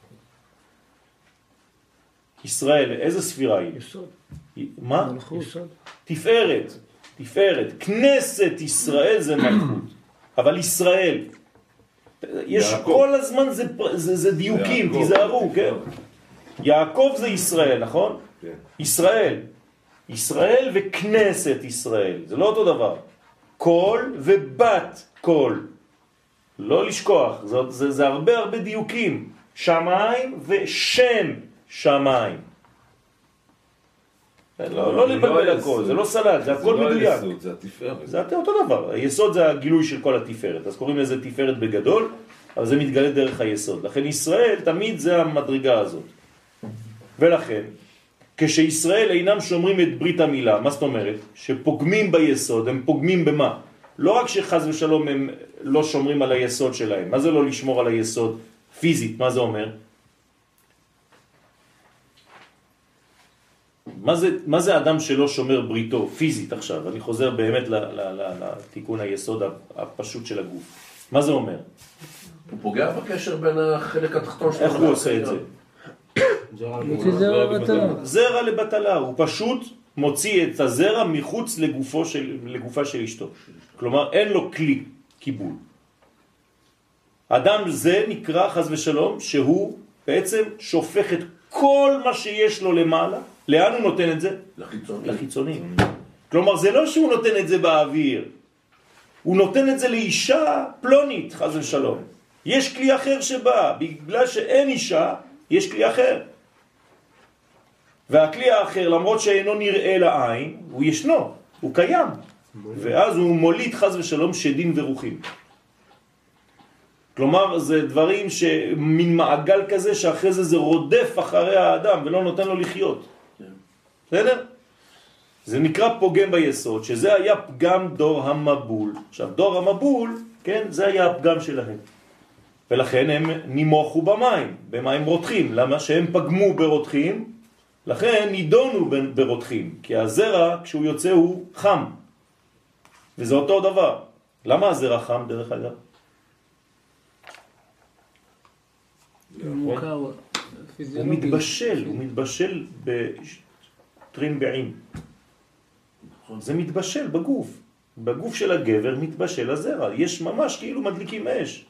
ישראל, איזה ספירה היא? יסוד. מה? יסוד. תפארת. תפארת. כנסת ישראל זה מלכות. אבל ישראל, יש יעקב. כל הזמן זה, זה, זה דיוקים, זה תיזהרו, כן? יעקב זה ישראל, נכון? כן. ישראל. ישראל וכנסת ישראל. זה לא אותו דבר. קול ובת קול. לא לשכוח. זה, זה, זה הרבה הרבה דיוקים. שמיים ושם שמיים. לא, לא לבלבל הכל, זה לא סלט, זה הכל מדויק. זה לא היסוד, זה התפארת. זה אותו דבר. היסוד זה הגילוי של כל התפארת. אז קוראים לזה תפארת בגדול, אבל זה מתגלה דרך היסוד. לכן ישראל תמיד זה המדרגה הזאת. ולכן, כשישראל אינם שומרים את ברית המילה, מה זאת אומרת? שפוגמים ביסוד, הם פוגמים במה? לא רק שחז ושלום הם לא שומרים על היסוד שלהם. מה זה לא לשמור על היסוד פיזית? מה זה אומר? מה זה, מה זה אדם שלא שומר בריתו פיזית עכשיו? אני חוזר באמת לתיקון היסוד הפשוט של הגוף. מה זה אומר? הוא פוגע בקשר בין החלק התחתון שלו. איך הוא עושה את זה? זרע לבטלה. זרע לבטלה. הוא פשוט מוציא את הזרע מחוץ לגופו של, לגופה של אשתו. כלומר, אין לו כלי קיבול. אדם זה נקרא חס ושלום שהוא בעצם שופך את כל מה שיש לו למעלה. לאן הוא נותן את זה? לחיצוני. לחיצוני. כלומר, זה לא שהוא נותן את זה באוויר. הוא נותן את זה לאישה פלונית, חס ושלום. יש כלי אחר שבא. בגלל שאין אישה, יש כלי אחר. והכלי האחר, למרות שאינו נראה לעין, הוא ישנו, הוא קיים. ואז הוא מוליד חס ושלום שדים ורוחים. כלומר, זה דברים שמין מעגל כזה, שאחרי זה זה רודף אחרי האדם, ולא נותן לו לחיות. בסדר? זה נקרא פוגם ביסוד, שזה היה פגם דור המבול. עכשיו, דור המבול, כן, זה היה הפגם שלהם. ולכן הם נימוכו במים, במים רותחים. למה? שהם פגמו ברותחים, לכן נידונו ברותחים. כי הזרע, כשהוא יוצא, הוא חם. וזה אותו דבר. למה הזרע חם, דרך אגב? מוכר. הוא מתבשל, הוא מתבשל בטרינבעים. זה מתבשל בגוף. בגוף של הגבר מתבשל הזרע. יש ממש כאילו מדליקים אש.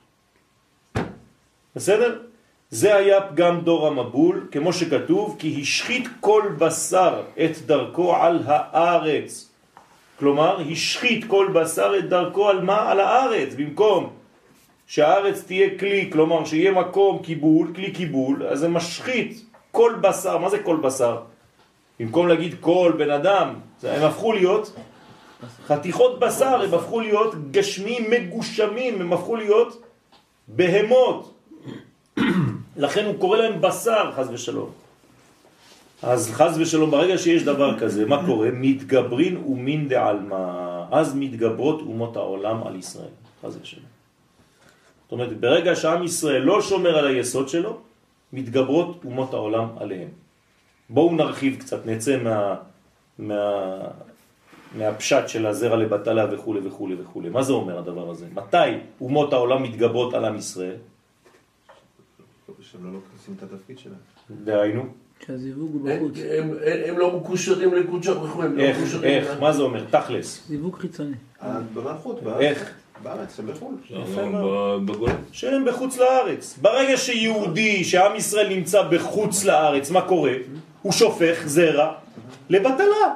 בסדר? זה היה פגם דור המבול, כמו שכתוב, כי השחית כל בשר את דרכו על הארץ. כלומר, השחית כל בשר את דרכו על מה? על הארץ. במקום שהארץ תהיה כלי, כלומר שיהיה מקום קיבול, כלי קיבול, אז זה משחית כל בשר. מה זה כל בשר? במקום להגיד כל בן אדם, הם הפכו להיות חתיכות בשר, הם הפכו להיות גשמים מגושמים, הם הפכו להיות בהמות. לכן הוא קורא להם בשר, חס ושלום. אז חס ושלום, ברגע שיש דבר כזה, מה קורה? מתגברין ומין דעלמה. אז מתגברות אומות העולם על ישראל. חס ושלום. זאת אומרת, ברגע שעם ישראל לא שומר על היסוד שלו, מתגברות אומות העולם עליהם. בואו נרחיב קצת, נצא מה, מה, מהפשט של הזרע לבטלה וכו' וכו' וכו'. מה זה אומר הדבר הזה? מתי אומות העולם מתגברות על עם ישראל? שהם לא לוקחים את התפקיד שלהם. דהיינו? שהזיווג הוא בחוץ. הם, הם, הם לא מקושרים לקודשא בריך הוא, הם לא איך, מקושרים. איך, מה זה אומר? תכלס. זיווג חיצוני. במלכות, איך? בארץ, הם בחו"ל. בגולה. שהם בחוץ לארץ. ברגע שיהודי, שעם ישראל נמצא בחוץ לארץ, מה קורה? הוא שופך זרע לבטלה.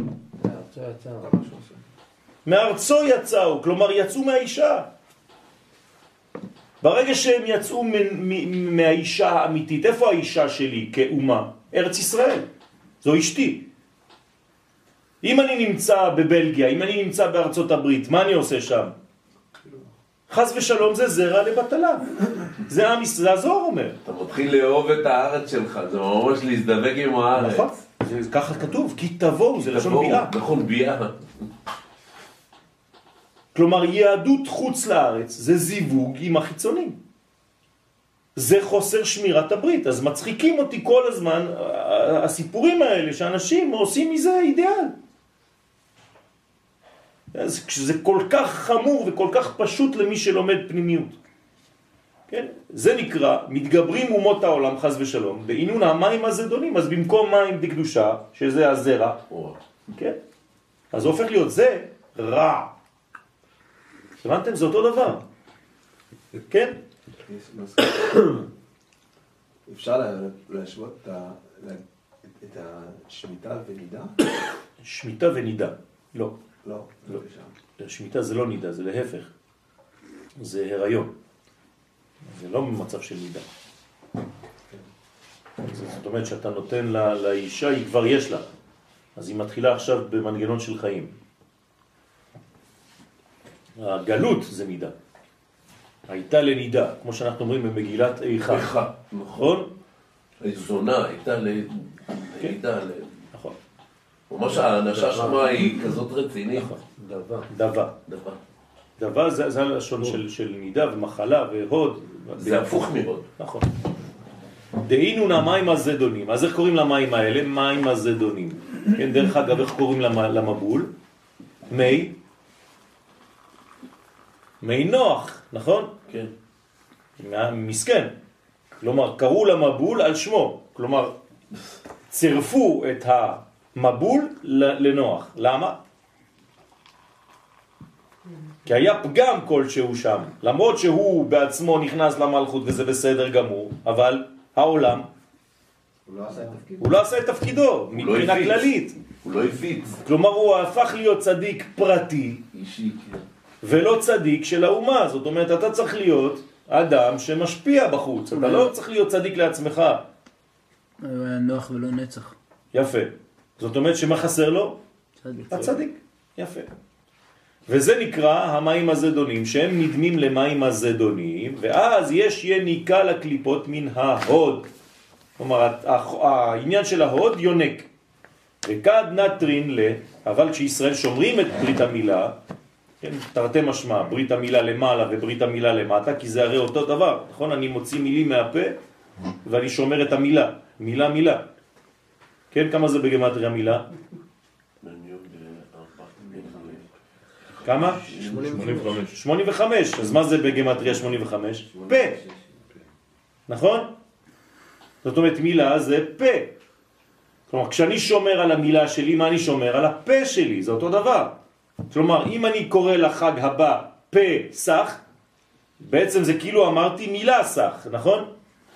מארצו יצאו, כלומר יצאו מהאישה. ברגע שהם יצאו מהאישה האמיתית, איפה האישה שלי כאומה? ארץ ישראל. זו אשתי. אם אני נמצא בבלגיה, אם אני נמצא בארצות הברית, מה אני עושה שם? חס ושלום זה זרע לבטלה. זה עם ישראל, זה הזוהר אומר. אתה מתחיל לאהוב את הארץ שלך, זה ממש להזדבק עם הארץ. נכון, זה ככה כתוב, כי תבואו, זה לשון ביאה. נכון, ביאה. כלומר, יהדות חוץ לארץ זה זיווג עם החיצונים. זה חוסר שמירת הברית. אז מצחיקים אותי כל הזמן הסיפורים האלה שאנשים עושים מזה אידיאל. אז זה כל כך חמור וכל כך פשוט למי שלומד פנימיות. כן? זה נקרא, מתגברים אומות העולם חס ושלום, בעינון המים הזדונים, אז במקום מים דקדושה, שזה הזרע, כן? אז הופך להיות זה רע. הבנתם? זה אותו דבר. כן? אפשר להשוות את השמיטה ונידה? שמיטה ונידה. לא. לא. לא. שמיטה זה לא נידה, זה להפך. זה הריון. זה לא במצב של נידה. זאת אומרת שאתה נותן לה, לאישה, היא כבר יש לה. אז היא מתחילה עכשיו במנגנון של חיים. הגלות זה נידה. הייתה לנידה, כמו שאנחנו אומרים במגילת איכה. איכה, נכון. זונה, הייתה לנידה. נכון. ממש האנשה שמה היא כזאת רצינית. נכון. דבה. דבה. דבה. דבה זה, זה הלשון של, של נידה ומחלה והוד. זה הפוך מהוד. נכון. דהינו המים הזדונים. אז איך קוראים למים האלה? מים הזדונים. כן, דרך אגב, איך קוראים למבול? מי? מי נוח, נכון? כן. מסכן. כלומר, קראו למבול על שמו. כלומר, צירפו את המבול לנוח. למה? כי היה פגם כלשהו שם. למרות שהוא בעצמו נכנס למלכות וזה בסדר גמור, אבל העולם, הוא לא עשה את תפקידו. הוא לא עשה את תפקידו, מבחינה כללית. הוא לא הפיץ. כלומר, הוא הפך להיות צדיק פרטי, אישי, כן. ולא צדיק של האומה. זאת אומרת, אתה צריך להיות אדם שמשפיע בחוץ. אתה לא צריך להיות צדיק לעצמך. הוא היה נוח ולא נצח. יפה. זאת אומרת, שמה חסר לו? צדיק. הצדיק. יפה. וזה נקרא המים הזדונים, שהם נדמים למים הזדונים, ואז יש יניקה לקליפות מן ההוד. כלומר, העניין של ההוד יונק. וכד נטרין ל, אבל כשישראל שומרים את ברית המילה, כן, תרתי משמע, ברית המילה למעלה וברית המילה למטה, כי זה הרי אותו דבר, נכון? אני מוציא מילים מהפה ואני שומר את המילה, מילה מילה. כן, כמה זה בגמטריה מילה? כמה? שמונים וחמש. שמונים וחמש. אז מה זה בגמטריה שמונים וחמש? פה. נכון? זאת אומרת, מילה זה פה. כלומר, כשאני שומר על המילה שלי, מה אני שומר? על הפה שלי, זה אותו דבר. כלומר, אם אני קורא לחג הבא פסח, בעצם זה כאילו אמרתי מילה סח, נכון?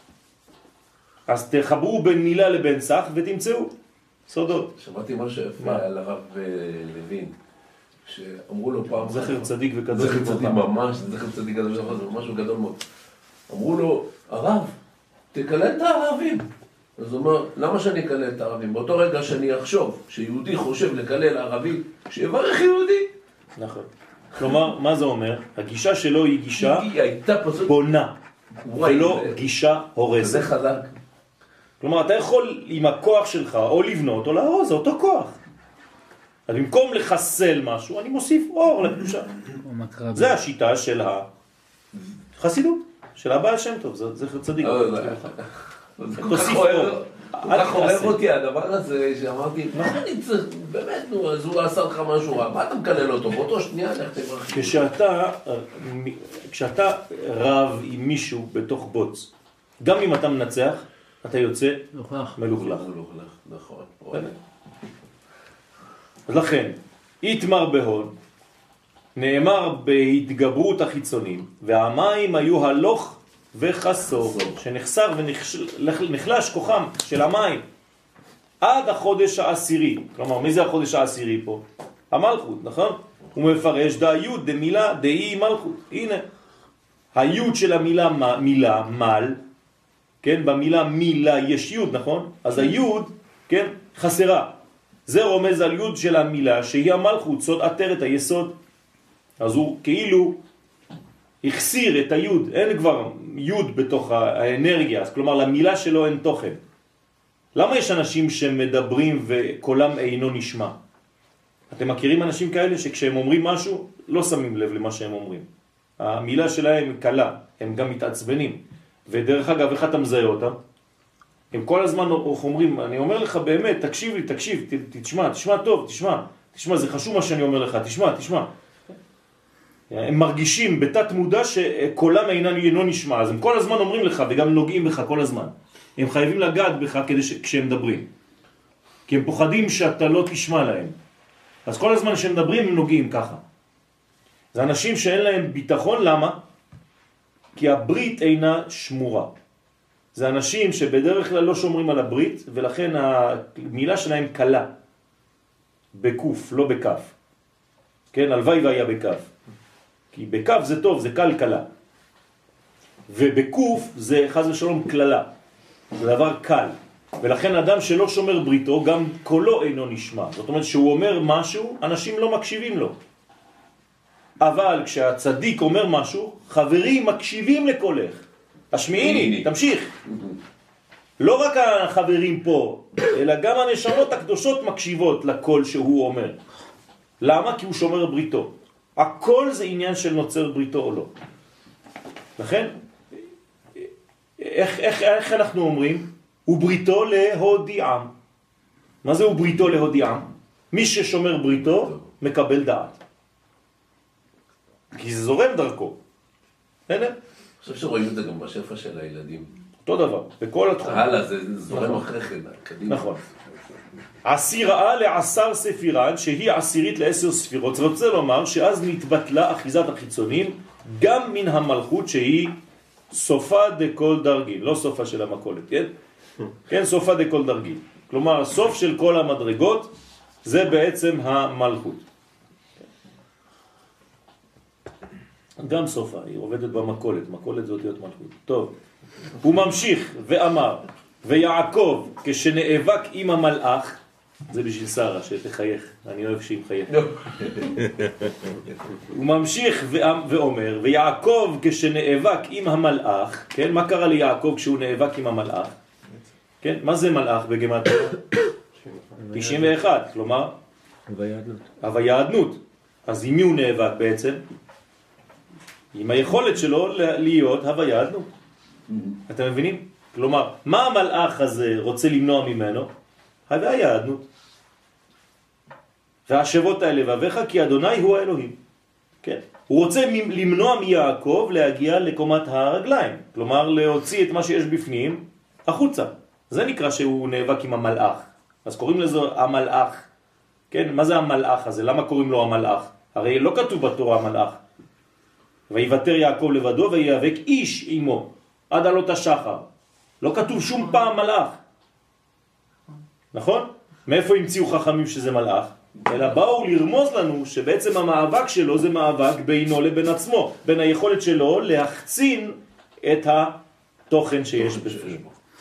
אז תחברו בין מילה לבין סח ותמצאו סודות. שמעתי משהו יפה על הרב לוין, שאמרו לו פעם... זכר צדיק וקדוש. זכר צדיק ממש, זכר צדיק קדוש, זה משהו גדול מאוד. אמרו לו, הרב, תקלל את הערבים. אז הוא אומר, למה שאני אקלל את הערבים? באותו רגע שאני אחשוב שיהודי חושב לקלל ערבי, שיברך יהודי. נכון. כלומר, מה זה אומר? הגישה שלו היא גישה היא הייתה פשוט... בונה, ולא גישה הורסת. זה חזק. כלומר, אתה יכול עם הכוח שלך או לבנות או להרוס, זה אותו כוח. אז במקום לחסל משהו, אני מוסיף אור לקדושה. זה השיטה של חסידות, של הבעל שם טוב, זה צדיק. זה כל כך עורר אותי הדבר הזה, שאמרתי, מה אני צריך, באמת, נו, אז הוא עשה לך משהו רע, מה אתה מקלל אותו? באותו שנייה, לך תברח. כשאתה רב עם מישהו בתוך בוץ, גם אם אתה מנצח, אתה יוצא מלוכלך. נכון. אז לכן, יתמר בהון, נאמר בהתגברות החיצונים, והמים היו הלוך וחסור, שנחסר ונחלש כוחם של המים עד החודש העשירי. כלומר, מי זה החודש העשירי פה? המלכות, נכון? הוא מפרש דה יוד דמילה דאי מלכות. הנה, היוד של המילה מילה, מל, כן? במילה מילה יש יוד, נכון? אז היוד, כן? חסרה. זה רומז על יוד של המילה שהיא המלכות, סוד עטרת היסוד. אז הוא כאילו החסיר את היוד, אין כבר יוד בתוך האנרגיה, אז כלומר למילה שלו אין תוכן. למה יש אנשים שמדברים וקולם אינו נשמע? אתם מכירים אנשים כאלה שכשהם אומרים משהו לא שמים לב למה שהם אומרים. המילה שלהם קלה, הם גם מתעצבנים. ודרך אגב, איך אתה מזהה אותם? הם כל הזמן אומרים, אני אומר לך באמת, תקשיב לי, תקשיב, תשמע, תשמע טוב, תשמע, תשמע, זה חשוב מה שאני אומר לך, תשמע, תשמע. הם מרגישים בתת מודע שקולם אינו נשמע, אז הם כל הזמן אומרים לך וגם נוגעים בך כל הזמן. הם חייבים לגעת בך כדי ש... כשהם מדברים. כי הם פוחדים שאתה לא תשמע להם. אז כל הזמן שהם מדברים הם נוגעים ככה. זה אנשים שאין להם ביטחון, למה? כי הברית אינה שמורה. זה אנשים שבדרך כלל לא שומרים על הברית, ולכן המילה שלהם קלה. בקוף, לא בקף. כן, הלוואי והיה בקף. כי בקף זה טוב, זה קל קלה. ובקוף זה חס ושלום כללה. זה דבר קל. ולכן אדם שלא שומר בריתו, גם קולו אינו נשמע. זאת אומרת שהוא אומר משהו, אנשים לא מקשיבים לו. אבל כשהצדיק אומר משהו, חברים מקשיבים לקולך. השמיעיני, תמשיך. לא רק החברים פה, אלא גם הנשמות הקדושות מקשיבות לקול שהוא אומר. למה? כי הוא שומר בריתו. הכל זה עניין של נוצר בריתו או לא. לכן, איך, איך, איך אנחנו אומרים? הוא בריתו להודיעם. מה זה הוא בריתו להודיעם? מי ששומר בריתו מקבל דעת. כי זה זורם דרכו. בסדר? אני חושב שרואים את זה גם בשפע של הילדים. אותו דבר, בכל התחום. הלאה, זה זורם אחרי כן, קדימה. נכון. עשירה לעשר ספירן, שהיא עשירית לעשר ספירות. זה רוצה לומר שאז נתבטלה אחיזת החיצונים, גם מן המלכות שהיא סופה דכל דרגין, לא סופה של המקולת, כן? כן, סופה דכל דרגין. כלומר, סוף של כל המדרגות, זה בעצם המלכות. גם סופה, היא עובדת במקולת, מקולת זאת להיות מלכות. טוב, הוא ממשיך ואמר, ויעקב כשנאבק עם המלאך, זה בשביל שרה שתחייך, אני אוהב שהיא מחייך. הוא ממשיך ואומר, ויעקב כשנאבק עם המלאך, כן, מה קרה ליעקב כשהוא נאבק עם המלאך? כן, מה זה מלאך בגימטריה? תשעים ואחת, כלומר? הוויעדנות. הוויעדנות. אז עם מי הוא נאבק בעצם? עם היכולת שלו להיות הוויעדנות. אתם מבינים? כלומר, מה המלאך הזה רוצה למנוע ממנו? הוויעדנות. והשבות האלה ואביך כי אדוני הוא האלוהים. כן? הוא רוצה למנוע מיעקב להגיע לקומת הרגליים. כלומר, להוציא את מה שיש בפנים החוצה. זה נקרא שהוא נאבק עם המלאך. אז קוראים לזה המלאך. כן? מה זה המלאך הזה? למה קוראים לו המלאך? הרי לא כתוב בתורה המלאך. ויוותר יעקב לבדו ויאבק איש עמו עד עלות השחר. לא כתוב שום פעם מלאך. נכון? מאיפה המציאו חכמים שזה מלאך? אלא באו לרמוז לנו שבעצם המאבק שלו זה מאבק בינו לבין עצמו, בין היכולת שלו להחצין את התוכן שיש בפנים.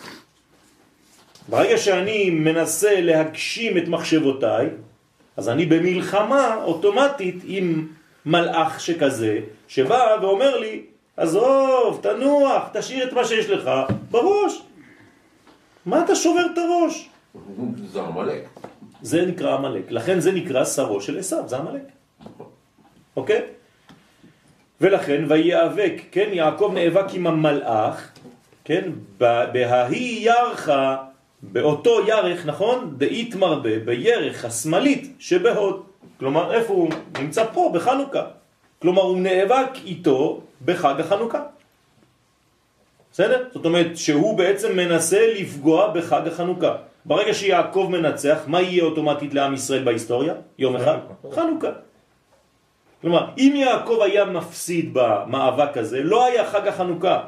ברגע שאני מנסה להגשים את מחשבותיי, אז אני במלחמה אוטומטית עם מלאך שכזה, שבא ואומר לי, עזוב, תנוח, תשאיר את מה שיש לך בראש. מה אתה שובר את הראש? זה המלאק. זה נקרא המלאק. לכן זה נקרא שרו של עשיו, זה המלאק. אוקיי? ולכן ויאבק, כן, יעקב נאבק עם המלאך, כן, בההי ירחה, באותו ירך, נכון? דאית מרבה, בירך השמאלית שבהוד. כלומר, איפה הוא נמצא? פה, בחנוכה. כלומר, הוא נאבק איתו בחג החנוכה. בסדר? זאת אומרת שהוא בעצם מנסה לפגוע בחג החנוכה. ברגע שיעקב מנצח, מה יהיה אוטומטית לעם ישראל בהיסטוריה? יום אחד? חנוכה. כלומר, אם יעקב היה מפסיד במאבק הזה, לא היה חג החנוכה.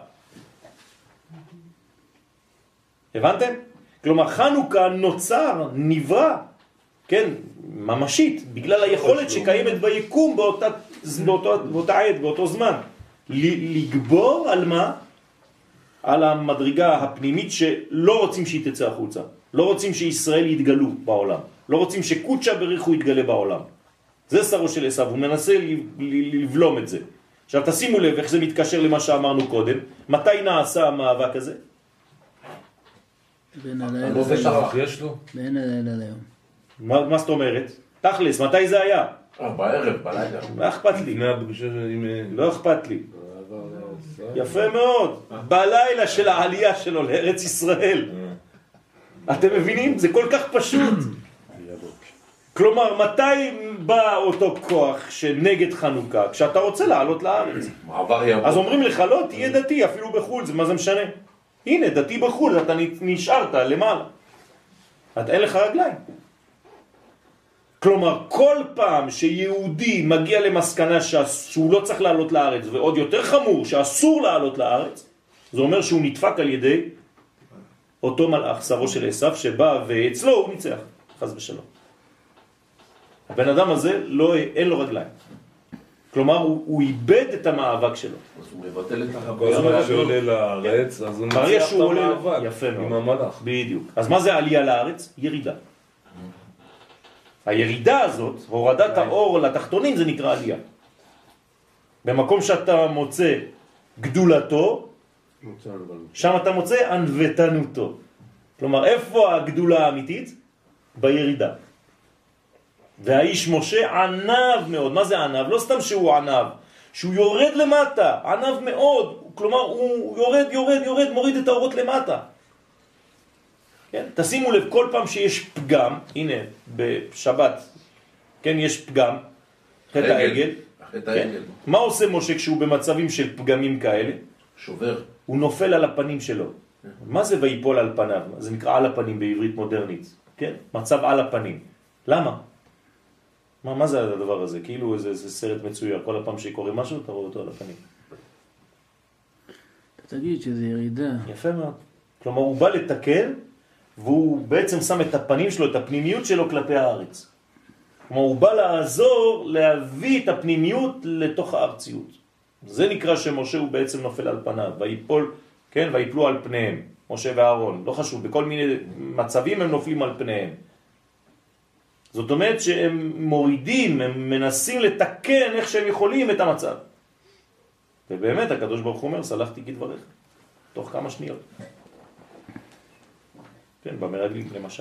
הבנתם? כלומר, חנוכה נוצר, נברא, כן, ממשית, בגלל היכולת שקיימת ביקום באותה, באותה, באותה עת, באותו זמן. לגבור על מה? על המדרגה הפנימית שלא רוצים שהיא תצא החוצה. לא רוצים שישראל יתגלו בעולם. לא רוצים שקודשה בריחו יתגלה בעולם. זה שרו של עשיו, הוא מנסה לבלום את זה. עכשיו תשימו לב איך זה מתקשר למה שאמרנו קודם. מתי נעשה המאבק הזה? בין הלילה ליום. בין הלילה ליום. מה זאת אומרת? תכלס, מתי זה היה? בערב, בלילה. לא אכפת לי. לא אכפת לי. יפה מאוד. בלילה של העלייה שלו לארץ ישראל. אתם מבינים? זה כל כך פשוט. כלומר, מתי בא אותו כוח שנגד חנוכה? כשאתה רוצה לעלות לארץ. אז אומרים לך, לא, תהיה דתי, אפילו בחול, זה מה זה משנה? הנה, דתי בחול, אתה נשארת למעלה. אתה אין לך רגליים. כלומר, כל פעם שיהודי מגיע למסקנה שהוא לא צריך לעלות לארץ, ועוד יותר חמור, שאסור לעלות לארץ, זה אומר שהוא נדפק על ידי אותו מלאך, שרו של עשיו, שבא ואצלו הוא ניצח, חס ושלום. הבן אדם הזה לא, אין לו רגליים. כלומר, הוא, הוא איבד את המאבק שלו. אז הוא מבטל את החברה. כל הזמן שעולה לארץ, אז הוא נצח את המאבק. יפה מאוד. עם המלאך. בדיוק. אז מה זה עלייה לארץ? ירידה. הירידה הזאת, הורדת האור לתחתונים, זה נקרא עלייה. במקום שאתה מוצא גדולתו, שם אתה מוצא ענוותנותו. כלומר, איפה הגדולה האמיתית? בירידה. והאיש משה ענב מאוד. מה זה ענב? לא סתם שהוא ענב, שהוא יורד למטה, ענב מאוד. כלומר, הוא יורד, יורד, יורד, מוריד את האורות למטה. כן? תשימו לב, כל פעם שיש פגם, הנה, בשבת, כן, יש פגם, חטא העגל. חטא העגל. מה עושה משה כשהוא במצבים של פגמים כאלה? שובר. הוא נופל על הפנים שלו. מה זה ויפול על פניו? זה נקרא על הפנים בעברית מודרנית. כן? מצב על הפנים. למה? מה, מה זה הדבר הזה? כאילו איזה, איזה סרט מצויר. כל הפעם שקורה משהו, אתה רואה אותו על הפנים. אתה תגיד שזה ירידה. יפה מאוד. כלומר, הוא בא לתקן, והוא בעצם שם את הפנים שלו, את הפנימיות שלו כלפי הארץ. כלומר, הוא בא לעזור להביא את הפנימיות לתוך הארציות. זה נקרא שמשה הוא בעצם נופל על פניו, ויפול, כן, ויפלו על פניהם, משה ואהרון. לא חשוב, בכל מיני מצבים הם נופלים על פניהם. זאת אומרת שהם מורידים, הם מנסים לתקן איך שהם יכולים את המצב. ובאמת הקדוש ברוך הוא אומר, סלחתי כדבריך, תוך כמה שניות. כן, במרגלים למשל.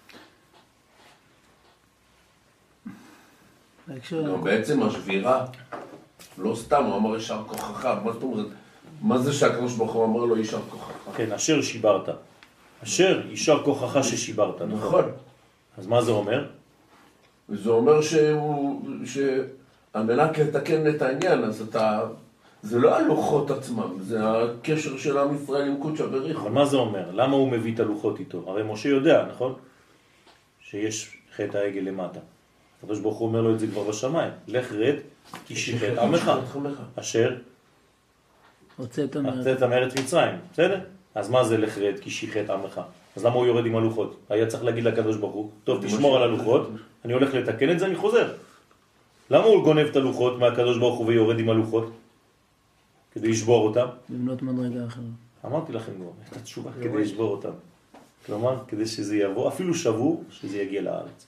גם בעצם השבירה, לא סתם, הוא אמר ישר כוחך, מה זאת אומרת? מה זה שהקדוש ברוך הוא אמר לו ישר כוחך? כן, אשר שיברת. אשר ישר כוחך ששיברת. נכון. אז מה זה אומר? וזה אומר שהוא, שעל מנת לתקן את העניין, אז אתה, זה לא הלוחות עצמם, זה הקשר של עם ישראל עם קודשא בריחו. אבל מה זה אומר? למה הוא מביא את הלוחות איתו? הרי משה יודע, נכון? שיש חטא העגל למטה. הקדוש ברוך הוא אומר לו את זה כבר בשמיים. לך רד, כי שיחת עמך. אשר הוצאת מארץ מצרים. בסדר? אז מה זה לך רד, כי שיחת עמך? אז למה הוא יורד עם הלוחות? היה צריך להגיד לקדוש ברוך הוא, טוב, תשמור על הלוחות, אני הולך לתקן את זה, אני חוזר. למה הוא גונב את הלוחות מהקדוש ברוך הוא ויורד עם הלוחות? כדי לשבור אותם? לבנות מדרגה אחרת. אמרתי לכם כבר, את התשובה, כדי לשבור אותם. כלומר, כדי שזה יבוא, אפילו שבור, שזה יגיע לארץ.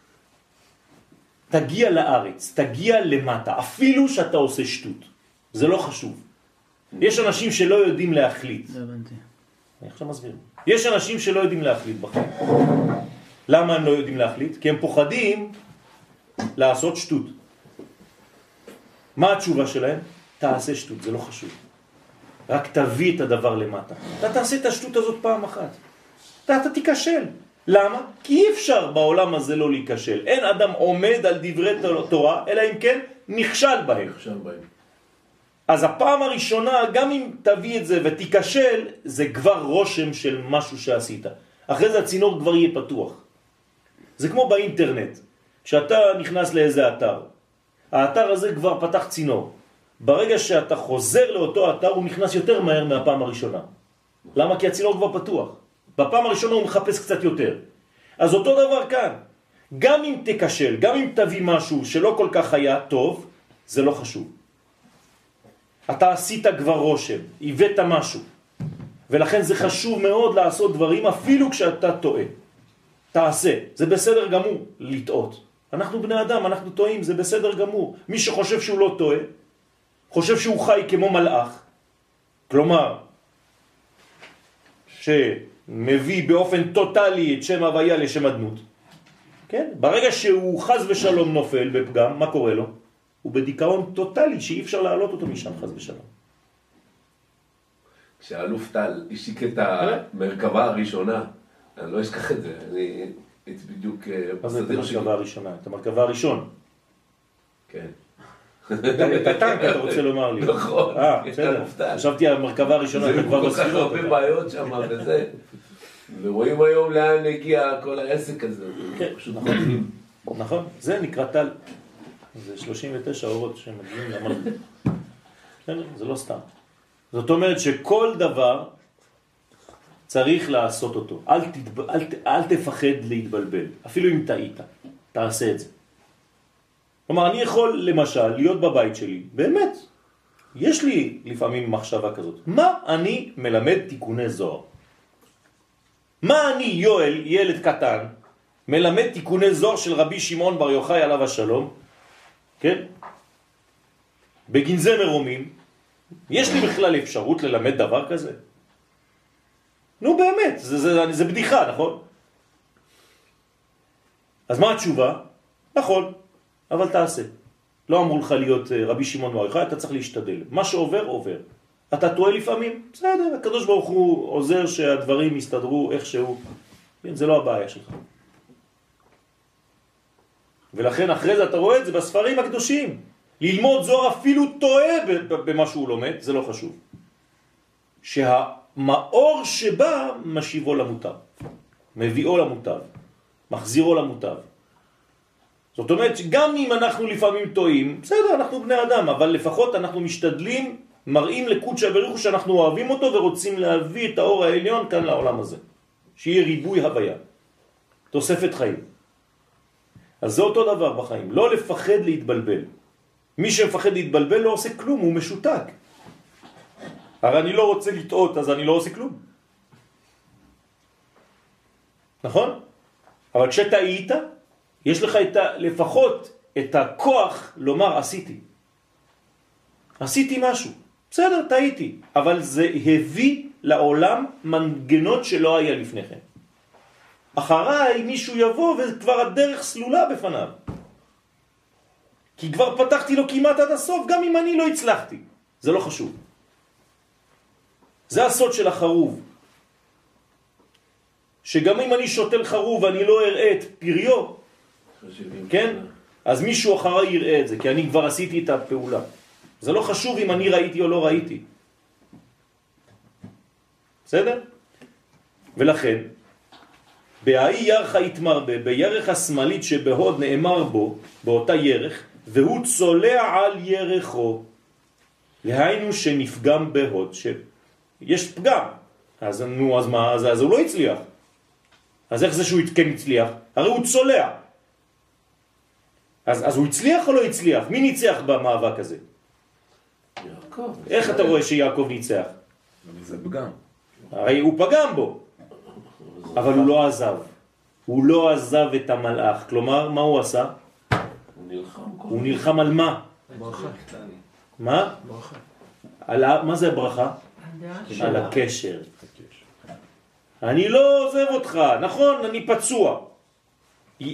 תגיע לארץ, תגיע למטה, אפילו שאתה עושה שטות. זה לא חשוב. יש אנשים שלא יודעים להחליט. לא הבנתי. אני עכשיו מסביר. יש אנשים שלא יודעים להחליט בחיים. למה הם לא יודעים להחליט? כי הם פוחדים לעשות שטות. מה התשובה שלהם? תעשה שטות, זה לא חשוב. רק תביא את הדבר למטה. אתה תעשה את השטות הזאת פעם אחת. אתה, אתה תיכשל. למה? כי אי אפשר בעולם הזה לא להיכשל. אין אדם עומד על דברי תורה, אלא אם כן נכשל בהם. נכשל בהם. אז הפעם הראשונה, גם אם תביא את זה ותיכשל, זה כבר רושם של משהו שעשית. אחרי זה הצינור כבר יהיה פתוח. זה כמו באינטרנט. כשאתה נכנס לאיזה אתר, האתר הזה כבר פתח צינור. ברגע שאתה חוזר לאותו אתר, הוא נכנס יותר מהר מהפעם הראשונה. למה? כי הצינור כבר פתוח. בפעם הראשונה הוא מחפש קצת יותר. אז אותו דבר כאן. גם אם תקשל, גם אם תביא משהו שלא כל כך היה טוב, זה לא חשוב. אתה עשית כבר רושם, הבאת משהו. ולכן זה חשוב מאוד לעשות דברים אפילו כשאתה טועה. תעשה. זה בסדר גמור לטעות. אנחנו בני אדם, אנחנו טועים, זה בסדר גמור. מי שחושב שהוא לא טועה, חושב שהוא חי כמו מלאך, כלומר, שמביא באופן טוטלי את שם הוויה לשם אדנות, כן? ברגע שהוא חז ושלום נופל בפגם, מה קורה לו? הוא בדיכאון טוטלי שאי אפשר להעלות אותו משם חז ושלום. כשאלוף טל השיק את המרכבה הראשונה, אני לא אשכח את זה, אני הייתי בדיוק מה זה את המרכבה הראשונה? את המרכבה הראשון? כן. את הטנק אתה רוצה לומר לי. נכון. אה, בסדר. חשבתי המרכבה הראשונה, אתה כבר מסביר. זה כל כך הרבה בעיות שם וזה. ורואים היום לאן הגיע כל העסק הזה. כן, נכון. נכון, זה נקרא טל. זה שלושים ותשע אורות שמגיעים למלכות. זה לא סתם. זאת אומרת שכל דבר צריך לעשות אותו. אל, תתב... אל, אל תפחד להתבלבל. אפילו אם טעית, תעשה את זה. כלומר, אני יכול למשל להיות בבית שלי, באמת, יש לי לפעמים מחשבה כזאת. מה אני מלמד תיקוני זוהר? מה אני, יואל, ילד קטן, מלמד תיקוני זוהר של רבי שמעון בר יוחאי עליו השלום, כן? בגנזי מרומים, יש לי בכלל אפשרות ללמד דבר כזה? נו באמת, זה, זה, זה בדיחה, נכון? אז מה התשובה? נכון, אבל תעשה. לא אמרו לך להיות רבי שמעון בר יוחאי, אתה צריך להשתדל. מה שעובר, עובר. אתה טועה לפעמים? בסדר, הקדוש ברוך הוא עוזר שהדברים יסתדרו איכשהו. זה לא הבעיה שלך. ולכן אחרי זה אתה רואה את זה בספרים הקדושים. ללמוד זוהר אפילו טועה במה שהוא לומד, זה לא חשוב. שהמאור שבא משיבו למוטב. מביאו למוטב. מחזירו למוטב. זאת אומרת שגם אם אנחנו לפעמים טועים, בסדר, אנחנו בני אדם, אבל לפחות אנחנו משתדלים, מראים לקודשא בריך הוא שאנחנו אוהבים אותו ורוצים להביא את האור העליון כאן לעולם הזה. שיהיה ריבוי הוויה. תוספת חיים. אז זה אותו דבר בחיים. לא לפחד להתבלבל. מי שמפחד להתבלבל לא עושה כלום, הוא משותק. הרי אני לא רוצה לטעות, אז אני לא עושה כלום. נכון? אבל כשטעית, יש לך את ה, לפחות את הכוח לומר עשיתי. עשיתי משהו. בסדר, טעיתי. אבל זה הביא לעולם מנגנות שלא היה לפני כן. אחריי מישהו יבוא וכבר הדרך סלולה בפניו. כי כבר פתחתי לו כמעט עד הסוף, גם אם אני לא הצלחתי. זה לא חשוב. זה הסוד של החרוב. שגם אם אני שותל חרוב ואני לא אראה את פריו, כן? אז מישהו אחריי יראה את זה, כי אני כבר עשיתי את הפעולה. זה לא חשוב אם אני ראיתי או לא ראיתי. בסדר? ולכן, בהאי ירחה יתמרבה, בירך השמאלית שבהוד נאמר בו, באותה ירך, והוא צולע על ירחו. להיינו שנפגם בהוד, שיש פגם. אז נו, אז מה? אז, אז הוא לא הצליח. אז איך זה שהוא כן הצליח? הרי הוא צולע. אז, אז הוא הצליח או לא הצליח? מי ניצח במאבק הזה? יעקב. איך אתה רואה שיעקב ניצח? זה פגם. הרי הוא פגם בו. אבל הוא לא עזב. הוא לא עזב את המלאך. כלומר, מה הוא עשה? הוא נלחם. הוא נלחם על מה? ברכה. מה? ברכה. על ה... מה זה ברכה? על הקשר. אני לא עוזב אותך. נכון, אני פצוע.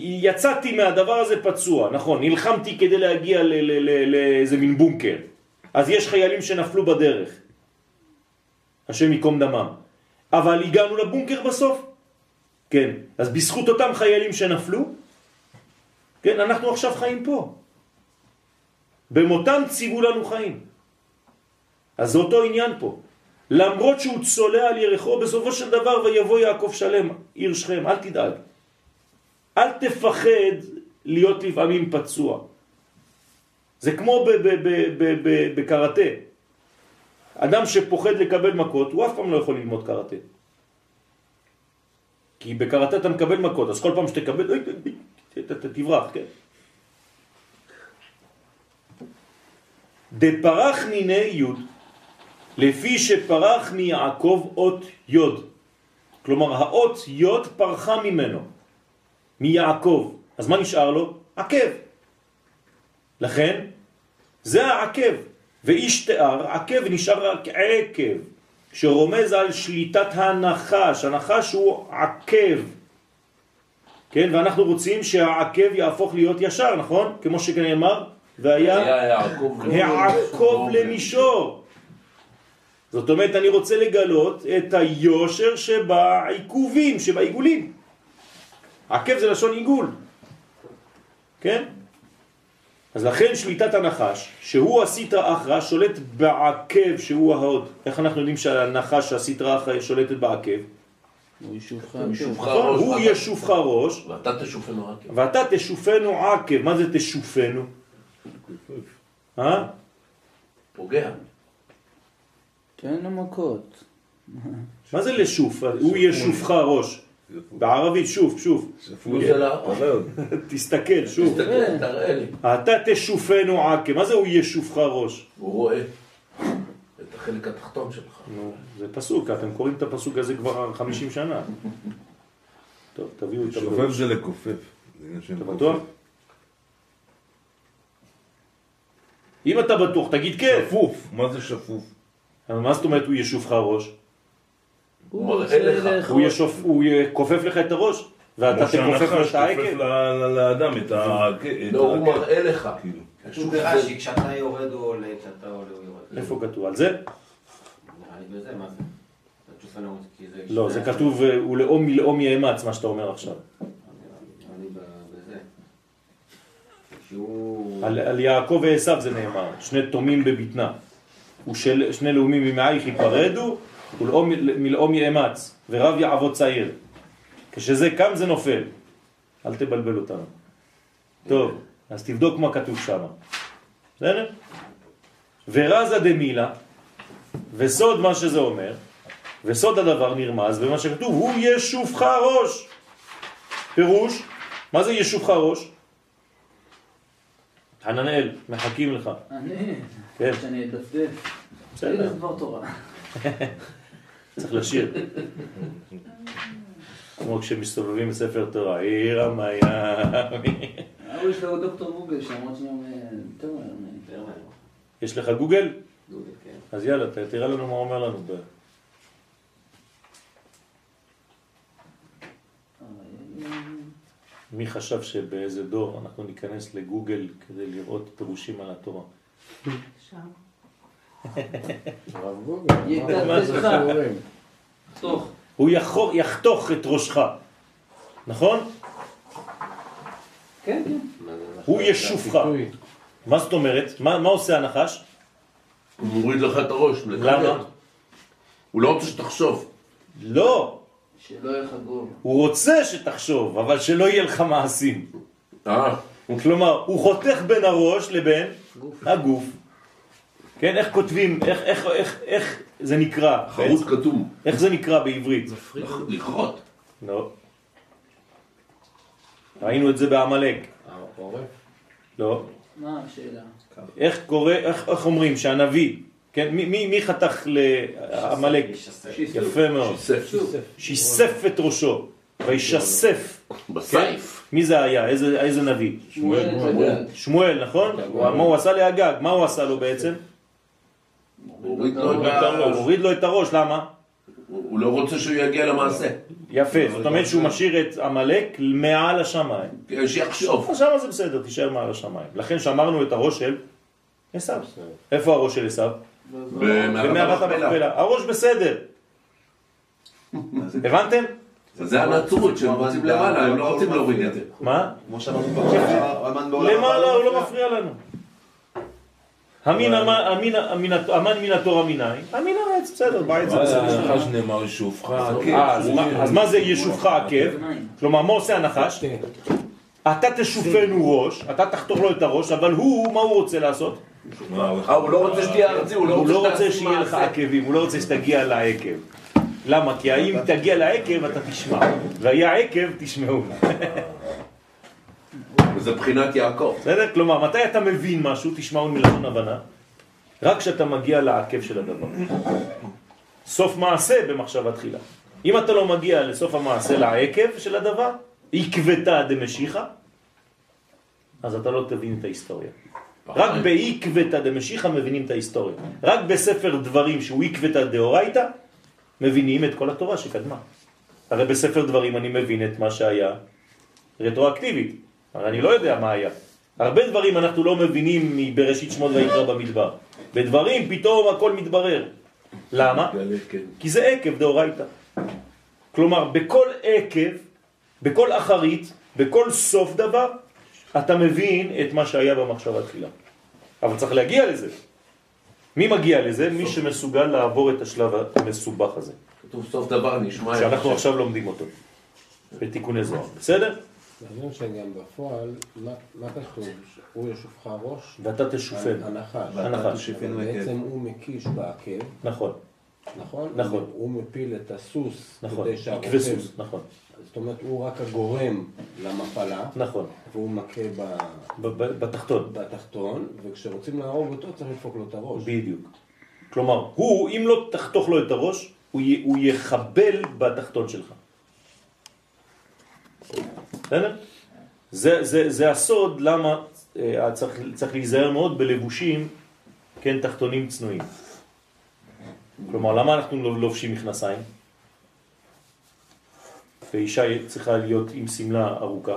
יצאתי מהדבר הזה פצוע. נכון, נלחמתי כדי להגיע לאיזה מין בונקר. אז יש חיילים שנפלו בדרך, השם יקום דמם, אבל הגענו לבונקר בסוף. כן, אז בזכות אותם חיילים שנפלו, כן, אנחנו עכשיו חיים פה. במותם ציוו לנו חיים. אז זה אותו עניין פה. למרות שהוא צולע על ירחו, בסופו של דבר ויבוא יעקב שלם, עיר שכם, אל תדאג. אל תפחד להיות לפעמים פצוע. זה כמו בקראטה. אדם שפוחד לקבל מכות, הוא אף פעם לא יכול ללמוד קראטה. כי בקראטה אתה מקבל מכות, אז כל פעם שתקבל, אתה תברח, כן? דפרח מיני יוד, לפי שפרח מיעקב אות יוד. כלומר, האות יוד פרחה ממנו, מיעקב. אז מה נשאר לו? עקב. לכן, זה העקב. ואיש תיאר, עקב נשאר רק עקב, שרומז על שליטת הנחש. הנחש הוא עקב. כן, ואנחנו רוצים שהעקב יהפוך להיות ישר, נכון? כמו שנאמר, והיה העקב למישור. זאת אומרת, אני רוצה לגלות את היושר שבעיכובים, שבעיגולים. עקב זה לשון עיגול. כן? אז לכן שליטת הנחש, שהוא הסטרא אחרא, שולט בעקב שהוא ההוד. איך אנחנו יודעים שהנחש, הסטרא אחרא, שולטת בעקב? הוא ישופך ראש. הוא ישופך ראש. ואתה תשופנו עקב. ואתה תשופנו עקב. מה זה תשופנו? אה? פוגע. תן לו מכות. מה זה לשוף? הוא ישופך ראש. בערבית שוף, שוף. תסתכל, שוף. תסתכל, תראה לי. אתה תשופנו עקב. מה זה הוא ישופך ראש? הוא רואה את החלק התחתון שלך. נו, זה פסוק, אתם קוראים את הפסוק הזה כבר חמישים שנה. טוב, תביאו את שופף זה לכופף. אתה בטוח? אם אתה בטוח, תגיד כן. שפוף, מה זה שפוף? מה זאת אומרת הוא ישופך ראש? הוא מראה לך. הוא יכופף לך את הראש, ואתה תכופף לו את העקב? שופף לאדם את העקב. לא, הוא מראה לך. כתוב ברש"י, כשאתה יורד הוא עולה, כשאתה עולה הוא יורד. איפה כתוב? על זה? נראה לי בזה, מה זה? לא, זה כתוב, הוא לאום מלאום יאמץ, מה שאתה אומר עכשיו. אני בזה. שהוא... על יעקב ועשיו זה נאמר, שני תומים בבטנה. ושני לאומים ממעייך ייפרדו, ולאום יאמץ, ורב יעבוד צעיר. כשזה קם זה נופל. אל תבלבל אותנו. טוב, אז תבדוק מה כתוב שם. בסדר? ורזה דמילה, וסוד מה שזה אומר, וסוד הדבר נרמז במה שכתוב, הוא ישופך ראש. פירוש, מה זה ישופך ראש? חננאל, מחכים לך. אני, כן. שאני אדפדף. בסדר. זה דבר תורה. צריך לשיר. כמו כשמסתובבים בספר תורה, עיר המיאמי. הוא יש לו דוקטור גוגל שאמרת שם יותר מהר. יש לך גוגל? גוגל, כן. אז יאללה, תראה לנו מה אומר לנו. מי חשב שבאיזה דור אנחנו ניכנס לגוגל כדי לראות פירושים על התורה? שם. הרב גוגל, מה זה חיבורים? תוך. הוא יחתוך את ראשך, נכון? כן, כן. הוא ישופך. מה זאת אומרת? מה עושה הנחש? הוא מוריד לך את הראש. למה? הוא לא רוצה שתחשוב. לא. שלא יהיה לך גוב. הוא רוצה שתחשוב, אבל שלא יהיה לך מעשים. אה. כלומר, הוא חותך בין הראש לבין הגוף. כן, איך כותבים, איך, איך, איך, איך זה נקרא? חרוט כתום. איך זה נקרא בעברית? לכרות. לא. ראינו את זה בעמלק. העורף? לא. מה השאלה? איך קורא, איך, איך אומרים שהנביא, כן, מי, מי, מי חתך לעמלק? יפה מאוד. שיסף. שיסף את ראשו, וישסף. בסייף. מי זה היה? איזה, איזה נביא? שמואל. שמואל, נכון? מה הוא עשה לאגג? מה הוא עשה לו בעצם? הוריד לו את הראש. הוריד לו את הראש, למה? הוא לא רוצה שהוא יגיע למעשה. יפה, זאת אומרת שהוא משאיר את עמלק מעל השמיים. כן, שיחשוב. אז שמה זה בסדר, תישאר מעל השמיים. לכן שמרנו את הראש של עשיו. איפה הראש של עשיו? במערת המכפלה. הראש בסדר. הבנתם? זה הנצרות שהם רוצים למעלה, הם לא רוצים להוריד את זה. מה? כמו שאמרנו כבר, למעלה הוא לא מפריע לנו. אמן מן התורה מנין? אמין הרץ, בסדר, בעץ זה בסדר. הנחש נאמר ישופך עקב. אז מה זה ישופך עקב? כלומר, מה עושה הנחש? אתה תשופנו ראש, אתה תחתוך לו את הראש, אבל הוא, מה הוא רוצה לעשות? הוא לא רוצה שתהיה ארצי, הוא לא רוצה שיהיה לך עקבים, הוא לא רוצה שתגיע לעקב. למה? כי האם תגיע לעקב אתה תשמע, והיה עקב תשמעו. וזה בחינת יעקב. בסדר? כלומר, מתי אתה מבין משהו, תשמעו מלשון הבנה? רק כשאתה מגיע לעקב של הדבר. סוף מעשה במחשבה תחילה. אם אתה לא מגיע לסוף המעשה, לעקב של הדבר, עקבתא דמשיחא, אז אתה לא תבין את ההיסטוריה. רק בעקבתא דמשיחא מבינים את ההיסטוריה. רק בספר דברים שהוא עקבתא דאורייתא, מבינים את כל התורה שקדמה. הרי בספר דברים אני מבין את מה שהיה רטרואקטיבית. הרי אני לא יודע מה היה. הרבה דברים אנחנו לא מבינים מבראשית שמות ויקרא במדבר. בדברים פתאום הכל מתברר. למה? כי זה עקב דאורייתא. כלומר, בכל עקב, בכל אחרית, בכל סוף דבר, אתה מבין את מה שהיה במחשבה תחילה. אבל צריך להגיע לזה. מי מגיע לזה? מי שמסוגל לעבור את השלב המסובך הזה. כתוב סוף דבר נשמע... שאנחנו עכשיו לומדים אותו. בתיקוני זוהר. בסדר? מעניין שגם בפועל, מה כתוב? הוא ישופך ראש? ואתה תשופן. הנחש. הנחש. בעצם הוא מקיש בעקב. נכון. נכון? נכון. הוא מפיל את הסוס. נכון. כדי שהרופא... יקבסוס, נכון. זאת אומרת, הוא רק הגורם למפלה. נכון. והוא מכה ב... בתחתון. בתחתון, וכשרוצים להרוג אותו צריך לדפוק לו את הראש. בדיוק. כלומר, הוא, אם לא תחתוך לו את הראש, הוא, י, הוא יחבל בתחתון שלך. בסדר? זה, זה, זה הסוד למה אה, צריך, צריך להיזהר מאוד בלבושים, כן, תחתונים צנועים. כלומר, למה אנחנו לא לובשים מכנסיים? ואישה צריכה להיות עם סמלה ארוכה.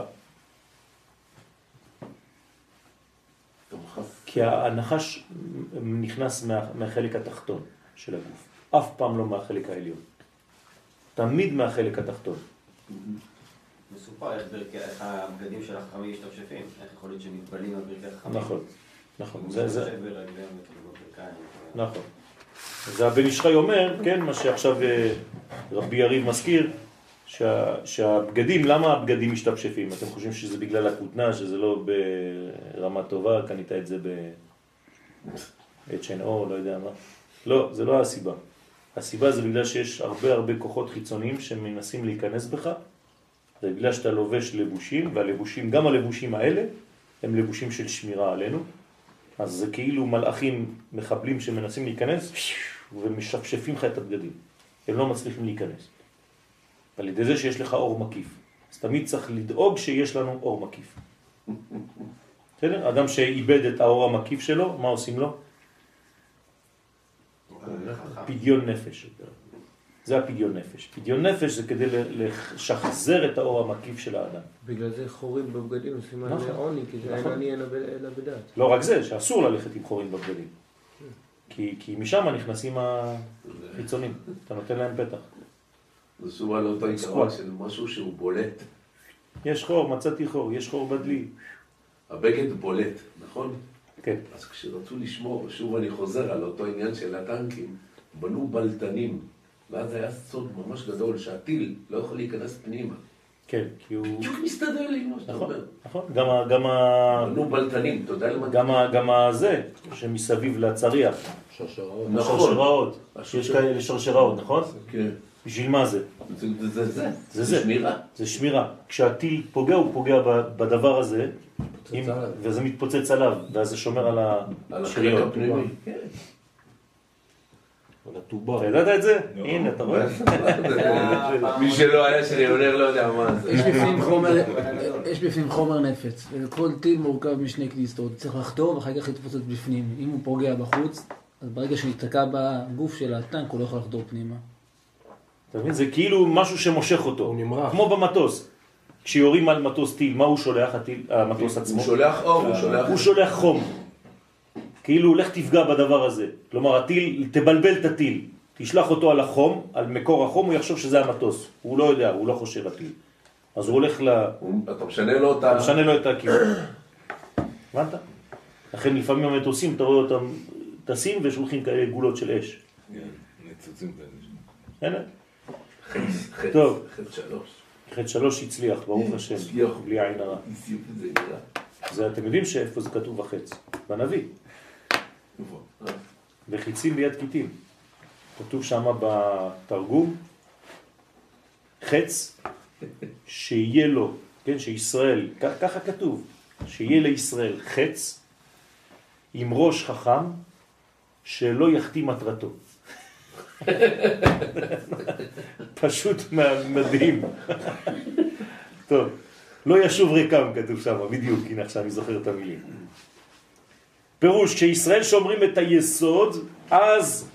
כי הנחש נכנס מה, מהחלק התחתון של הגוף. אף פעם לא מהחלק העליון. תמיד מהחלק התחתון. מסופר איך הבגדים של החכמים משתפשפים, איך יכול להיות שמתבלים על ברכי החכמים. נכון, נכון. זה זה. נכון. נכון. זה הבן איש חי אומר, כן, מה שעכשיו רבי יריב מזכיר, שה, שהבגדים, למה הבגדים משתפשפים? אתם חושבים שזה בגלל הכותנה, שזה לא ברמה טובה, קנית את זה ב-אץ' אנד או, לא יודע מה. לא, זה לא הסיבה. הסיבה זה בגלל שיש הרבה הרבה כוחות חיצוניים שמנסים להיכנס בך, זה בגלל שאתה לובש לבושים, והלבושים, גם הלבושים האלה, הם לבושים של שמירה עלינו, אז זה כאילו מלאכים מחבלים שמנסים להיכנס, ומשפשפים לך את הבגדים. הם לא מצליחים להיכנס. על ידי זה שיש לך אור מקיף. אז תמיד צריך לדאוג שיש לנו אור מקיף. בסדר? אדם שאיבד את האור המקיף שלו, מה עושים לו? פדיון נפש. זה הפדיון נפש. פדיון נפש זה כדי לשחזר את האור המקיף של האדם. בגלל זה חורים בבגדים, סימן לעוני, כי זה אין עני אלא בדעת. לא רק זה, שאסור ללכת עם חורים בבגדים. כי משם נכנסים החיצונים. אתה נותן להם פתח. זה סובה לאותו עיקרון של משהו שהוא בולט. יש חור, מצאתי חור, יש חור בדלי. הבגד בולט, נכון? כן. אז כשרצו לשמור, שוב אני חוזר על אותו עניין של הטנקים, בנו בלטנים, ואז היה סוד ממש גדול שהטיל לא יכול להיכנס פנימה. כן, כי הוא... בדיוק מסתדר לי מה שאתה אומר. נכון, גם ה... בנו בלטנים, אתה יודע למה? גם הזה, שמסביב לצריח. שרשראות. שרשראות. יש כאלה שרשראות, נכון? כן. בשביל מה זה? זה זה. זה זה. זה שמירה. זה שמירה. כשהטיל פוגע, הוא פוגע בדבר הזה, וזה מתפוצץ עליו, ואז זה שומר על השריון. על החלק הפנימי. כן. על הטובה. אתה ידעת את זה? הנה, אתה רואה? מי שלא היה שלי עונר לא יודע מה זה. יש בפנים חומר נפץ, וכל טיל מורכב משני כניסות. צריך לחתור ואחר כך להתפוצץ בפנים. אם הוא פוגע בחוץ, אז ברגע שנתקע בגוף של הטנק, הוא לא יכול לחדור פנימה. אתה מבין? זה כאילו משהו שמושך אותו. כמו במטוס. כשיורים על מטוס טיל, מה הוא שולח, המטוס עצמו? הוא שולח אור, הוא שולח... הוא שולח חום. כאילו לך תפגע בדבר הזה. כלומר, הטיל, תבלבל את הטיל. תשלח אותו על החום, על מקור החום, הוא יחשוב שזה המטוס. הוא לא יודע, הוא לא חושב הטיל. אז הוא הולך ל... אתה משנה לו אותה... אתה משנה לו את הכיוון. הבנת? לכן לפעמים המטוסים, אתה רואה אותם טסים ושולחים כאלה גולות של אש. ניצוצים כאלה. הנה. טוב. חטא שלוש. חטא שלוש הצליח, ברוך השם. הצליח. בלי עין הרע. זה, אתם יודעים שאיפה זה כתוב בחץ? בנביא. וחיצים ביד כיתים. כתוב שם בתרגום, חץ שיהיה לו, כן, שישראל, ככה כתוב, שיהיה לישראל חץ עם ראש חכם שלא יחטיא מטרתו. פשוט מדהים. טוב, לא ישוב ריקם כתוב שם, בדיוק, הנה עכשיו אני זוכר את המילים. פירוש, כשישראל שומרים את היסוד, אז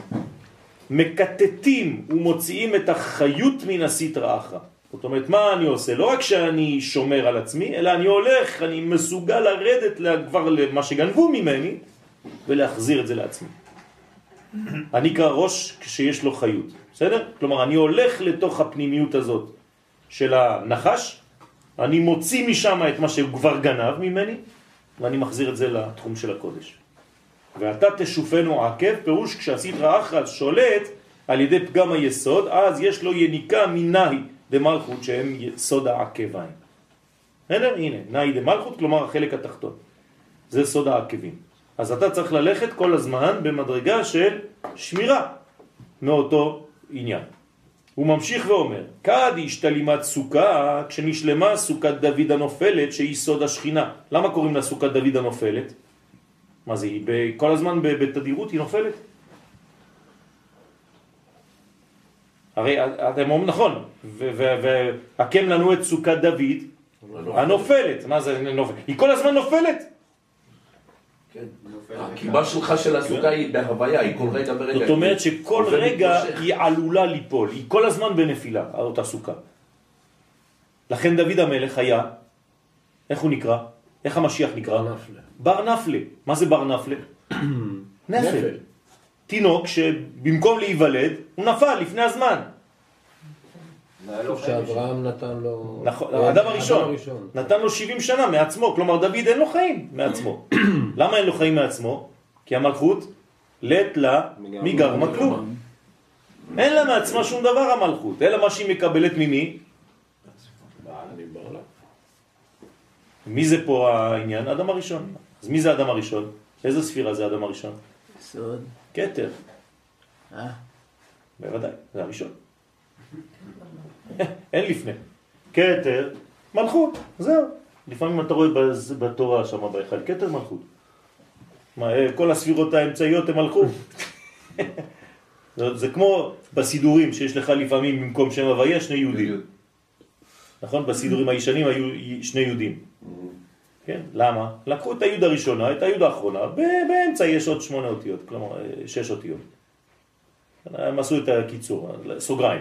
מקטטים ומוציאים את החיות מן הסטרא אחרא. זאת אומרת, מה אני עושה? לא רק שאני שומר על עצמי, אלא אני הולך, אני מסוגל לרדת כבר למה שגנבו ממני, ולהחזיר את זה לעצמי. אני נקרא ראש כשיש לו חיות. בסדר? כלומר, אני הולך לתוך הפנימיות הזאת של הנחש, אני מוציא משם את מה שכבר גנב ממני, ואני מחזיר את זה לתחום של הקודש. ואתה תשופנו עקב, פירוש כשהסטרא אחרא שולט על ידי פגם היסוד, אז יש לו יניקה מנהי דמלכות שהם סוד העקביים. הנה, הנה, נהי דמלכות, כלומר החלק התחתון. זה סוד העקבים. אז אתה צריך ללכת כל הזמן במדרגה של שמירה מאותו עניין. הוא ממשיך ואומר, כד השתלימת סוכה, כשנשלמה סוכת דוד הנופלת שהיא סוד השכינה. למה קוראים לה סוכת דוד הנופלת? מה זה? היא כל הזמן בתדירות היא נופלת? הרי אתם אומרים נכון, והקם לנו את סוכת דוד הנופלת. מה זה נופלת? היא כל הזמן נופלת. הקיבה שלך של הסוכה היא בהוויה, היא כל רגע ברגע. זאת אומרת שכל רגע היא עלולה ליפול, היא כל הזמן בנפילה, אותה סוכה. לכן דוד המלך היה, איך הוא נקרא? איך המשיח נקרא? בר נפלה. בר נפלה. מה זה בר נפלה? נפל. תינוק שבמקום להיוולד, הוא נפל לפני הזמן. שאברהם נתן לו... נכון, האדם הראשון. נתן לו שבעים שנה מעצמו, כלומר דוד אין לו חיים מעצמו. למה אין לו חיים מעצמו? כי המלכות לית לה מגרמה כלום. אין לה מעצמה שום דבר המלכות, אלא מה שהיא מקבלת ממי? מי זה פה העניין? האדם הראשון. אז מי זה האדם הראשון? איזה ספירה זה האדם הראשון? סוד. כתר. אה? בוודאי, זה הראשון. אין לפני. כתר, מלכות, זהו. לפעמים אתה רואה בתורה שם בהיכל, כתר מלכות. מה, כל הספירות האמצעיות הם מלכות. זה, זה כמו בסידורים שיש לך לפעמים במקום שם הוויה שני יהודים. נכון? בסידורים הישנים היו שני יהודים. כן? למה? לקחו את היהוד הראשונה, את היהוד האחרונה, באמצע יש עוד שמונה אותיות, כלומר שש אותיות. הם עשו את הקיצור, סוגריים.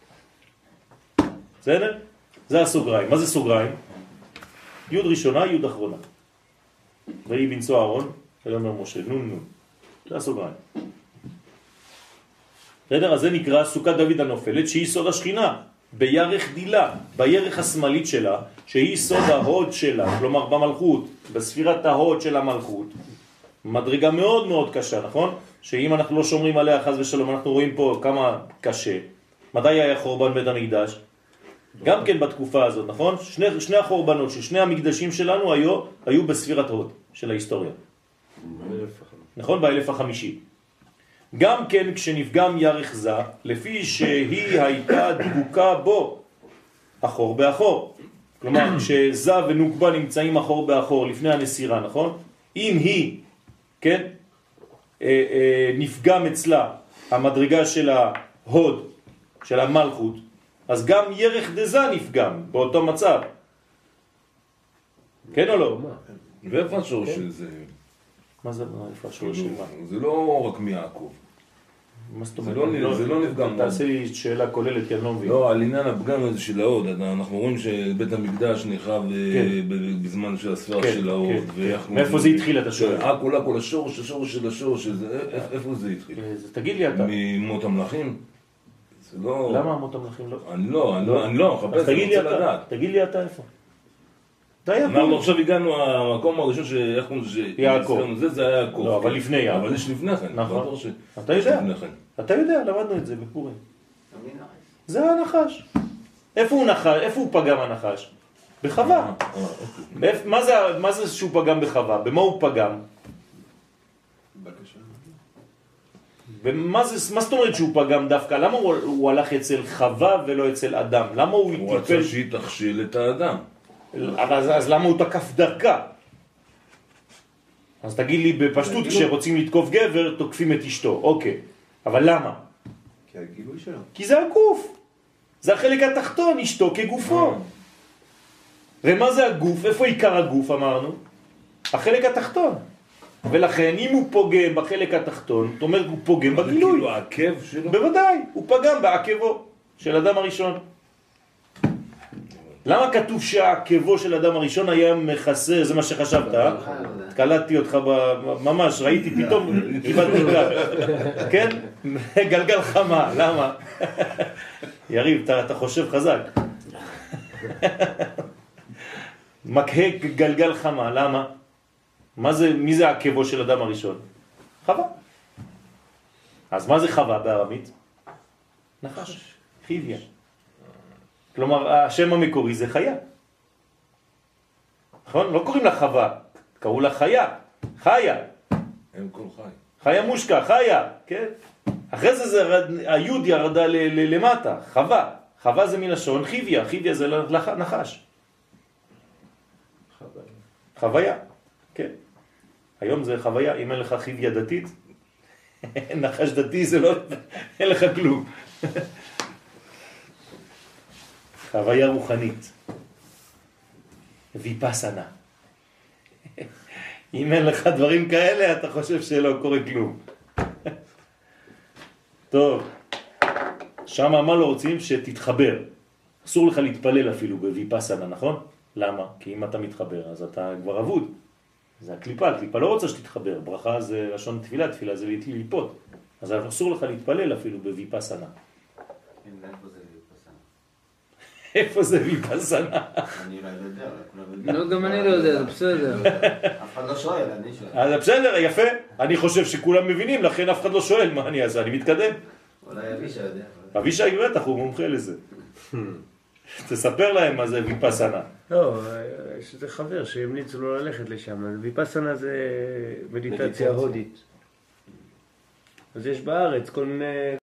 בסדר? זה הסוגריים. מה זה סוגריים? יהוד ראשונה, יהוד אחרונה. ויהי בנשוא אהרון, אל אומר משה, נון נון. זה הסוגריים. בסדר? אז זה נקרא סוכת דוד הנופלת, שהיא סוד השכינה. בירך דילה, בירך השמאלית שלה, שהיא סוד ההוד שלה, כלומר במלכות, בספירת ההוד של המלכות. מדרגה מאוד מאוד קשה, נכון? שאם אנחנו לא שומרים עליה חס ושלום, אנחנו רואים פה כמה קשה. מתי היה חורבן בית המקדש? גם כן בתקופה הזאת, נכון? שני, שני החורבנות של שני המקדשים שלנו היו, היו בספירת הוד של ההיסטוריה. נכון? באלף החמישי. גם כן כשנפגם ירך זה, לפי שהיא הייתה דבוקה בו, אחור באחור. כלומר, כשזה ונוקבה נמצאים אחור באחור לפני הנסירה, נכון? אם היא, כן, אה, אה, נפגם אצלה המדרגה של ההוד, של המלכות, אז גם ירך דזה נפגם באותו מצב. כן או לא? ואיפה השורש של זה? מה זה? איפה השורש של מה? זה לא רק מיעקב. מה זאת זה אומרת? לא- זה לא נפגם. תעשה לי שאלה כוללת, כי אני לא מבין. לא, על עניין הפגם הזה של ההוד, אנחנו רואים שבית המקדש נחרב אה, כן. ב- בזמן של הספירה כן, של ההוד. כן, ואיך- כן. מאיפה זה התחיל, אתה שואל? הכל הכל השורש, השורש של השורש, שזה- איפ- איפה זה התחיל? אז תגיד לי אתה. ממות המלאכים? זה לא... למה אמות המלאכים לא? אני לא, אני לא, אני לא, מחפש, אז תגיד אני לי רוצה אתה, לדעת. תגיד לי אתה איפה. די אנחנו יעקב. עכשיו הגענו, המקום הראשון שאיך קוראים לזה, יעקב. שהזכרנו, זה זה היה יעקב. לא, אבל כן. לפני יעקב. אבל יש לפני כן. נכון. בטוח ש- אתה יודע, לפני כן. אתה יודע, למדנו את זה בפורים. תמיד נחש. זה הנחש. איפה הוא נחש? איפה הוא פגם הנחש? בחווה. אה, אוקיי. באיפ- מה זה, מה זה שהוא פגם בחווה? במה הוא פגם? בבקשה. ומה זה, מה זאת אומרת שהוא פגם דווקא? למה הוא, הוא הלך אצל חווה ולא אצל אדם? למה הוא הוא טיפל? רצה שהיא תכשיל את האדם. אבל אז, אז למה הוא תקף דרכה? אז תגיד לי בפשטות, כשרוצים לתקוף גבר, תוקפים את אשתו. אוקיי. אבל למה? כי הגילוי שלו. כי זה הגוף. זה החלק התחתון, אשתו כגופו. ומה זה הגוף? איפה עיקר הגוף אמרנו? החלק התחתון. ולכן אם הוא פוגם בחלק התחתון, זאת אומרת הוא פוגם זה בגילוי. כאילו העקב שלו. בוודאי, הוא פגם בעקבו של אדם הראשון. למה כתוב שהעקבו של אדם הראשון היה מכסה, זה מה שחשבת, אה? קלטתי אותך ב- ממש, ראיתי פתאום, קיבלתי גל. כן? גלגל חמה, למה? יריב, אתה, אתה חושב חזק. מקהה גלגל חמה, למה? מה זה, מי זה העקבו של אדם הראשון? חווה. אז מה זה חווה בארמית? נחש, חיביה. כלומר, השם המקורי זה חיה. נכון? לא קוראים לה חווה, קראו לה חיה. חיה. הם כל חי. חיה מושקה, חיה, כן? אחרי זה, זה ירד, היוד ירדה ל, ל, למטה, חווה. חווה זה מלשון חיביה, חיביה זה לח, נחש. חוויה, כן. היום זה חוויה, אם אין לך חיביה דתית, נחש דתי זה לא, אין לך כלום. חוויה רוחנית. ויפסנה. אם אין לך דברים כאלה, אתה חושב שלא קורה כלום. טוב. שמה מה לא רוצים? שתתחבר. אסור לך להתפלל אפילו בויפסנה, נכון? למה? כי אם אתה מתחבר, אז אתה כבר עבוד. זה הקליפה, הקליפה לא רוצה שתתחבר. ברכה זה לשון תפילה, תפילה זה ליפות. אז אסור לך להתפלל אפילו בויפסנה. איפה זה ויפסנה? איפה זה ויפסנה? אני לא יודע, כולם יודעים. לא, גם אני לא יודע, זה בסדר. אף אחד לא שואל, אני שואל. אז בסדר, יפה. אני חושב שכולם מבינים, לכן אף אחד לא שואל מה אני אעשה, אני מתקדם. אולי אבישי יודע. אבישי בטח, הוא מומחה לזה. תספר להם מה זה ויפסנה. לא, יש איזה חבר שהמליצו לו ללכת לשם. ויפסנה זה מדיטציה הודית. אז יש בארץ כל מיני